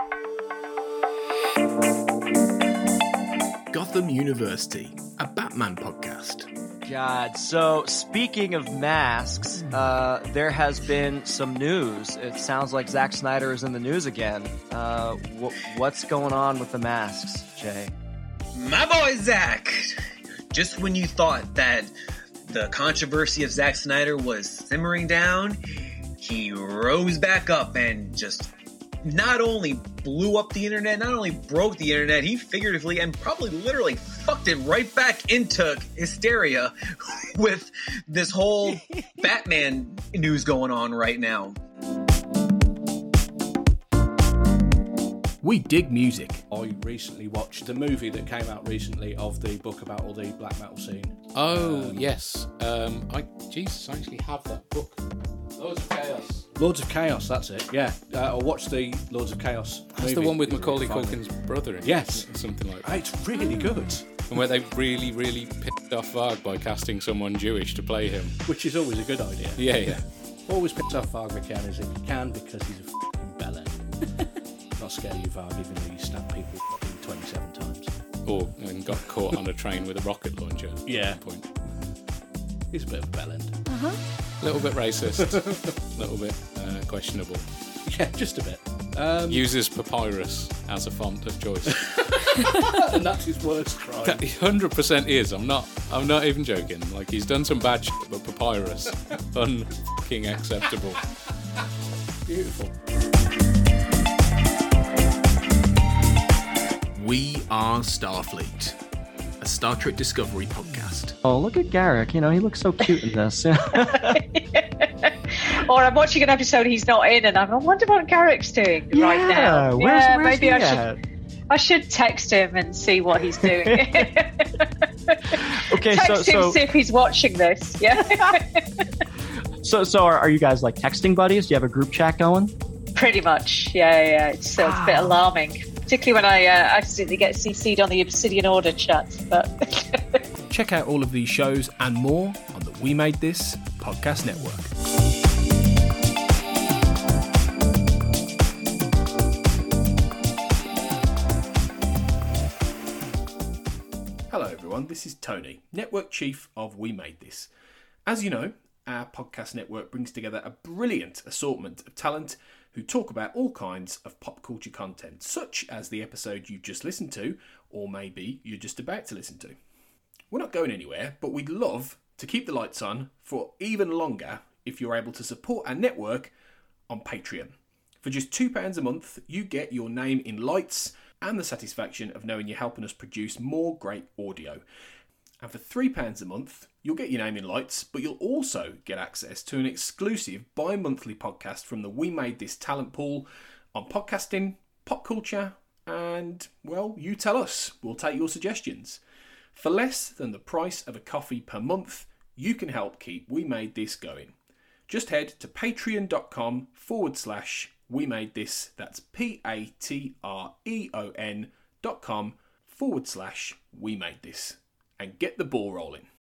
Speaker 6: Gotham University, a Batman podcast.
Speaker 7: God, so speaking of masks, there has been some news. It sounds like Zack Snyder is in the news again. What's going on with the masks, Jay?
Speaker 8: My boy Zack! Just when you thought that the controversy of Zack Snyder was simmering down, he rose back up and just not only blew up the internet, not only broke the internet, he figuratively and probably literally fucked it right back into hysteria with this whole Batman news going on right now.
Speaker 6: We dig music.
Speaker 1: I recently watched the movie that came out recently of the book about all the black metal scene.
Speaker 3: Oh, yes. I actually have that book. Lords of Chaos.
Speaker 1: Lords of Chaos, that's it, yeah. I watched the Lords of Chaos
Speaker 3: That's
Speaker 1: movie.
Speaker 3: the one with
Speaker 1: It's
Speaker 3: Macaulay
Speaker 1: really funny.
Speaker 3: Culkin's brother in it.
Speaker 1: Yes.
Speaker 3: Something like that.
Speaker 1: It's really good.
Speaker 3: And where they really, really pissed off Varg by casting someone Jewish to play him.
Speaker 1: Which is always a good idea.
Speaker 3: Yeah.
Speaker 1: Always piss off Varg McCann if you can, because he's a fucking bellend. Not scared of you, Varg, even though you stabbed people fucking 27 times.
Speaker 3: And got caught on a train with a rocket launcher.
Speaker 1: Yeah.
Speaker 3: At that point.
Speaker 1: He's a bit of a bellend.
Speaker 3: A little bit racist. A little bit questionable.
Speaker 1: Yeah, just a bit.
Speaker 3: Uses papyrus as a font of choice.
Speaker 1: And that's his worst crime.
Speaker 3: That 100% is. I'm not even joking. Like, he's done some bad shit, but papyrus, unfucking acceptable.
Speaker 1: Beautiful.
Speaker 6: We are Starfleet, a Star Trek Discovery podcast.
Speaker 7: Oh, look at Garrick. You know, he looks so cute in this.
Speaker 9: Or I'm watching an episode he's not in, and I wonder what Garrick's doing right now.
Speaker 7: Where's
Speaker 9: maybe
Speaker 7: he
Speaker 9: I
Speaker 7: at?
Speaker 9: should text him and see what he's doing.
Speaker 7: Okay,
Speaker 9: text him,
Speaker 7: so
Speaker 9: see if he's watching this. Yeah,
Speaker 7: so are you guys like texting buddies? Do you have a group chat going?
Speaker 9: pretty much. Yeah. It's a bit alarming, particularly when I accidentally get CC'd on the Obsidian Order chat. But
Speaker 6: Check out all of these shows and more on the We Made This podcast network. Hello everyone, this is Tony, Network Chief of We Made This. As you know, our podcast network brings together a brilliant assortment of talent who talk about all kinds of pop culture content, such as the episode you just listened to, or maybe you're just about to listen to. We're not going anywhere, but we'd love to keep the lights on for even longer if you're able to support our network on Patreon. For just £2 a month, you get your name in lights and the satisfaction of knowing you're helping us produce more great audio. And for £3 a month, you'll get your name in lights, but you'll also get access to an exclusive bi-monthly podcast from the We Made This talent pool on podcasting, pop culture, and, well, you tell us. We'll take your suggestions. For less than the price of a coffee per month, you can help keep We Made This going. Just head to patreon.com/We Made This. That's patreon.com/We Made This. And get the ball rolling.